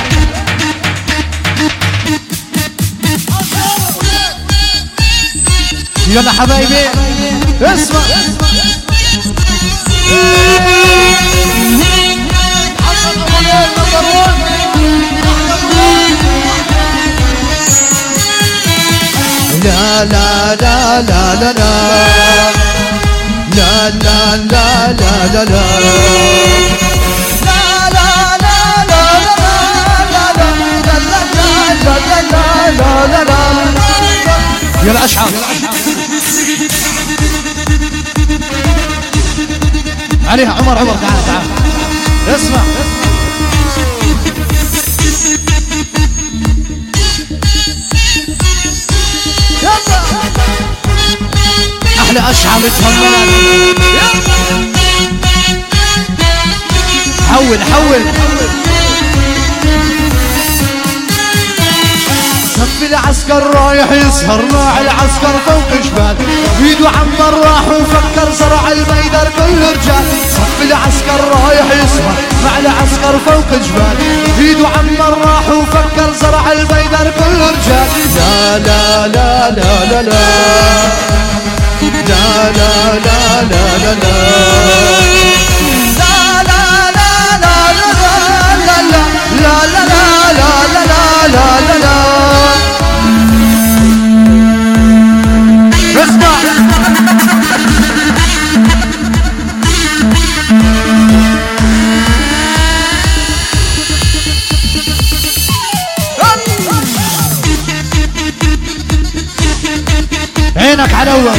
يلا حبايبي اسمع لا لا لا لا لا لا لا لا لا لا لا لا يلا اشعر عليها عمر عمر تعال تعال اسمع احلى اشعر تهمل حول حول صف العسكر رايح يسهر مع العسكر فوق جبال بيدو عمر راح وفكر زرع البيدر كل رجال صف العسكر رايح يسهر مع العسكر فوق جبال بيدو عمر راح وفكر زرع البيدر كل رجال لا لا لا لا لا لا لا لا لا لا لا لا لا لا لا اسمع عينك على اول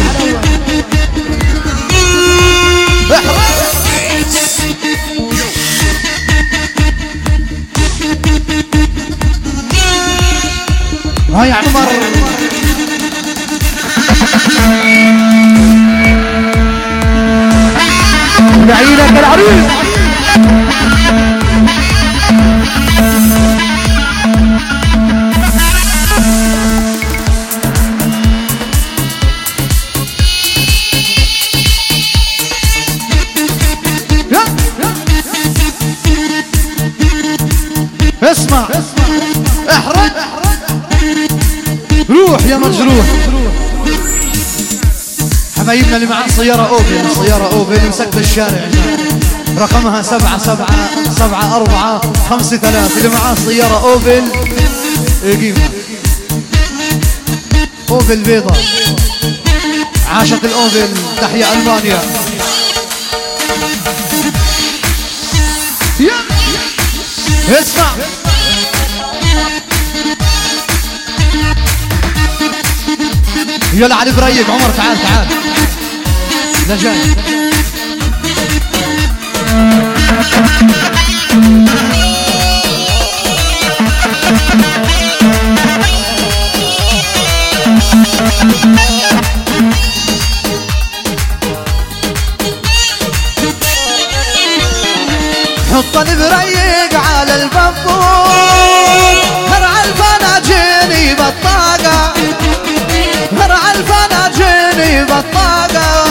هاي عمر بعينك العريس اسمع احرج روح يا مجروح حبايبنا اللي معاه سيارة اوبل سيارة اوبل مسكت الشارع رقمها سبعة سبعة سبعة أربعة خمسة ثلاثة اللي معاه سيارة اوبل يجيبها اوبل بيضة عاشت الاوبل تحيا ألمانيا اسمع يلا علي بريق عمر تعال تعال لا جاي حطني بريق على البابور هرع الفناجيني بطاقة هرع الفناجيني بطاقة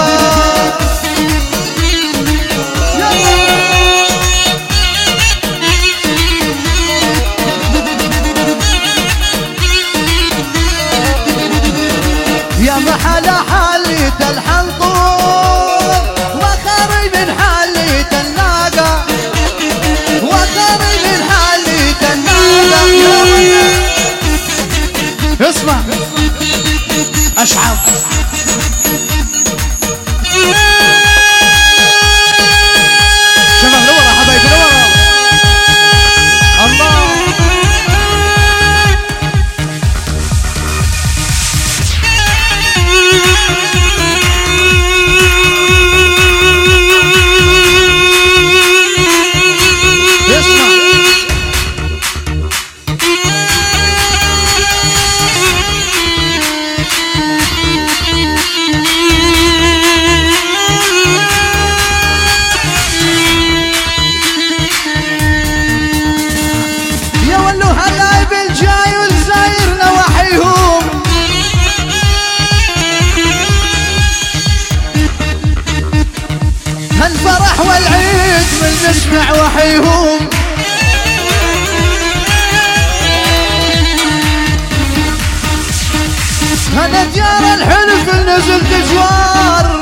يا محل حليت الحلقوم وخري من حليت الناقة وخري من حليت الناقة اسمع اشعر شباب لورا حبايبي لورا الله اسمع نحو العيد من نسمع وحيهم انا ديار الحلف نزلت جوار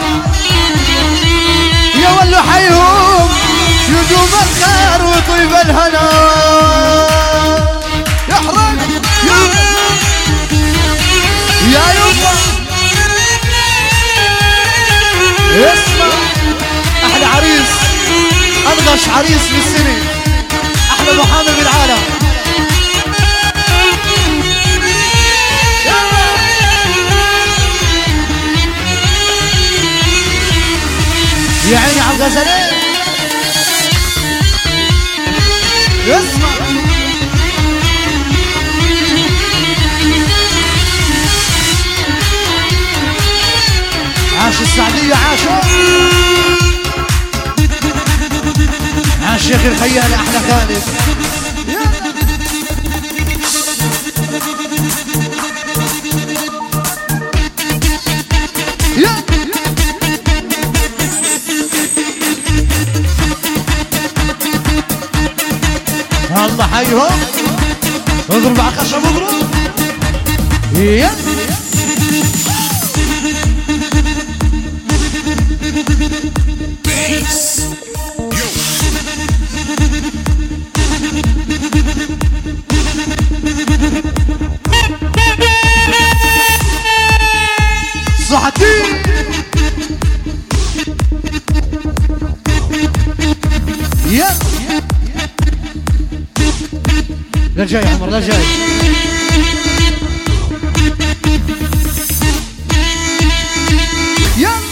يا ولو حيهم يدوم الخير وطيب الهنا يحرق يا يوفا اسمع احلى عريس انغش عريس بالسنة احلى محامي بالعالم يا عيني عالغزلين اسمع عاش السعدية عاشوا عاش شيخ الخيال احلى خالد يا الله حيهم اضرب على الخشب اضرب يا صحتي يا لا جاي عمر لا جاي يا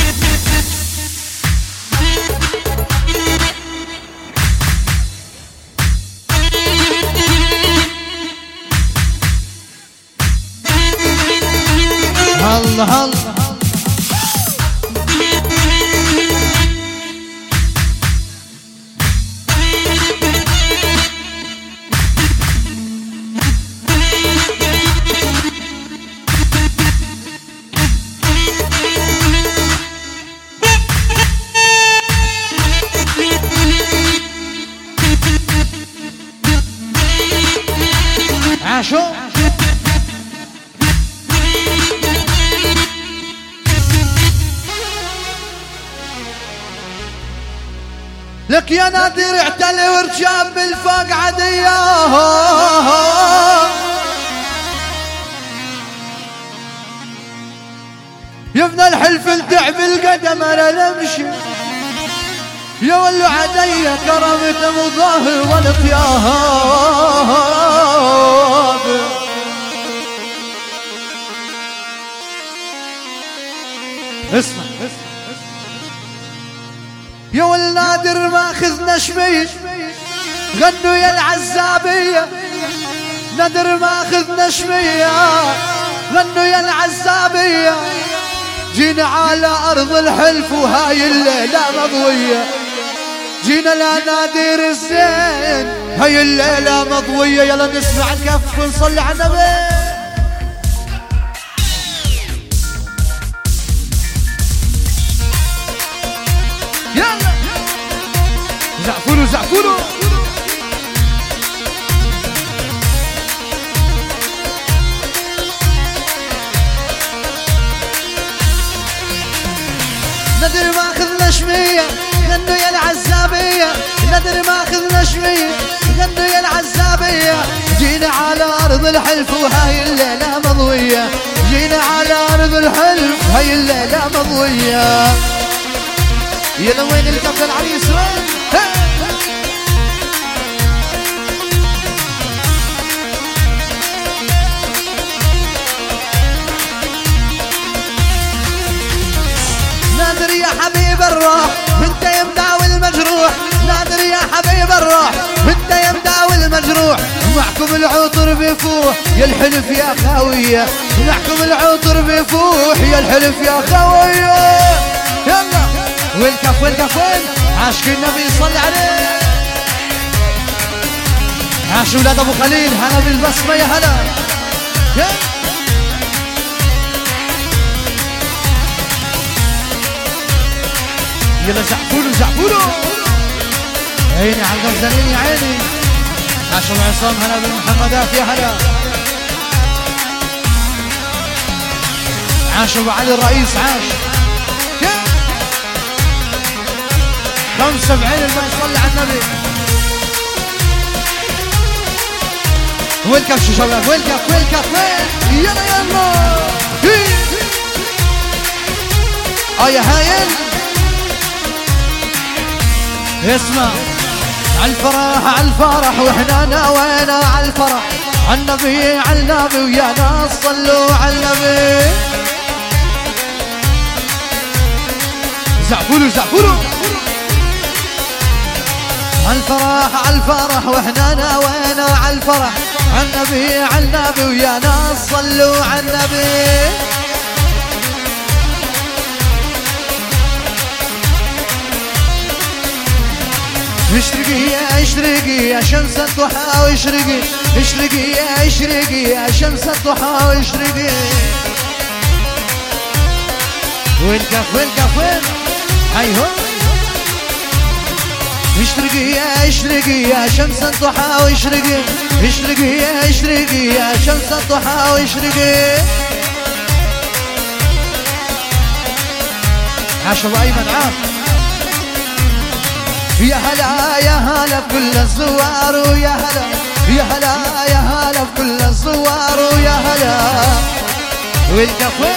الله الله عاشو لك يا نادر اعتلي ورجاب بالفوق عديه يبنى الحلف الدع بالقدم انا نمشي يا ولو عدي كرمة مظاهر والطياب اسمع يا والنادر ماخذ نشمي غنوا يا العزابية نادر ماخذ نشمي غنوا يا العزابية جينا على أرض الحلف وهاي الليلة مضوية جينا لنادر الزين هاي الليلة مضوية يلا نسمع الكف ونصلي على النبي يلا زعفولوا زعفولوا ندر ماخذ نشمية غنوا يا العزابية ندر ماخذ نشمية غنوا يا العزابية جينا على أرض الحلف وهاي الليلة مضوية جينا على أرض الحلف هاي الليلة مضوية يلا وين الكف العريس وين نادر يا حبيب الروح انت يا مداوي المجروح نادر يا حبيب الروح انت يا مداوي المجروح معكم العطر بيفوح يا الحلف يا خاوية معكم العطر بيفوح يا الحلف يا خاوية يلا والكف والكف وين عاشق النبي صلي عليه عاش ولاد ابو خليل هلا بالبسمة يا هلا يلا زعفولو زعفولو عيني على الغزالين يا عيني. عاشوا عصام هلا بالمحمدات يا هلا. عاشوا ابو علي الرئيس عاش. خمسة بعين الما يصلي على النبي. وين كف شباب وين كف وين كف وين يلا يلا. اه يا هايل اسمع عالفرح عالفرح واحنا ناوينا عالفرح عالنبي عالنبي ويا ناس صلوا عالنبي. زعفولو زعفولو عالفرح عالفرح واحنا ناوينا عالفرح عالنبي عالنبي ويا ناس صلوا عالنبي. اشرقي يا اشرقي يا شمس الضحى واشرقي اشرقي يا اشرقي يا شمس الضحى واشرقي. وين كف وين كف وين ايوه. اشرقي يا اشرقي يا شمس الضحى واشرقي اشرقي يا اشرقي يا شمس الضحى واشرقي. عاشوا ايمن عاف. يا هلا يا هلا بكل الزوار ويا هلا يا هلا يا هلا بكل الزوار ويا هلا. والكفوة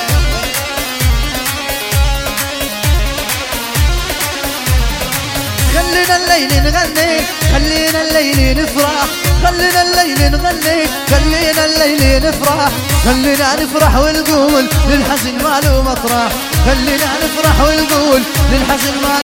خلينا الليل نغني خلينا الليل نفرح خلينا الليل نغني خلينا الليل نفرح خلينا نفرح ونقول للحزن ما له مطرح خلينا نفرح ونقول للحزن ما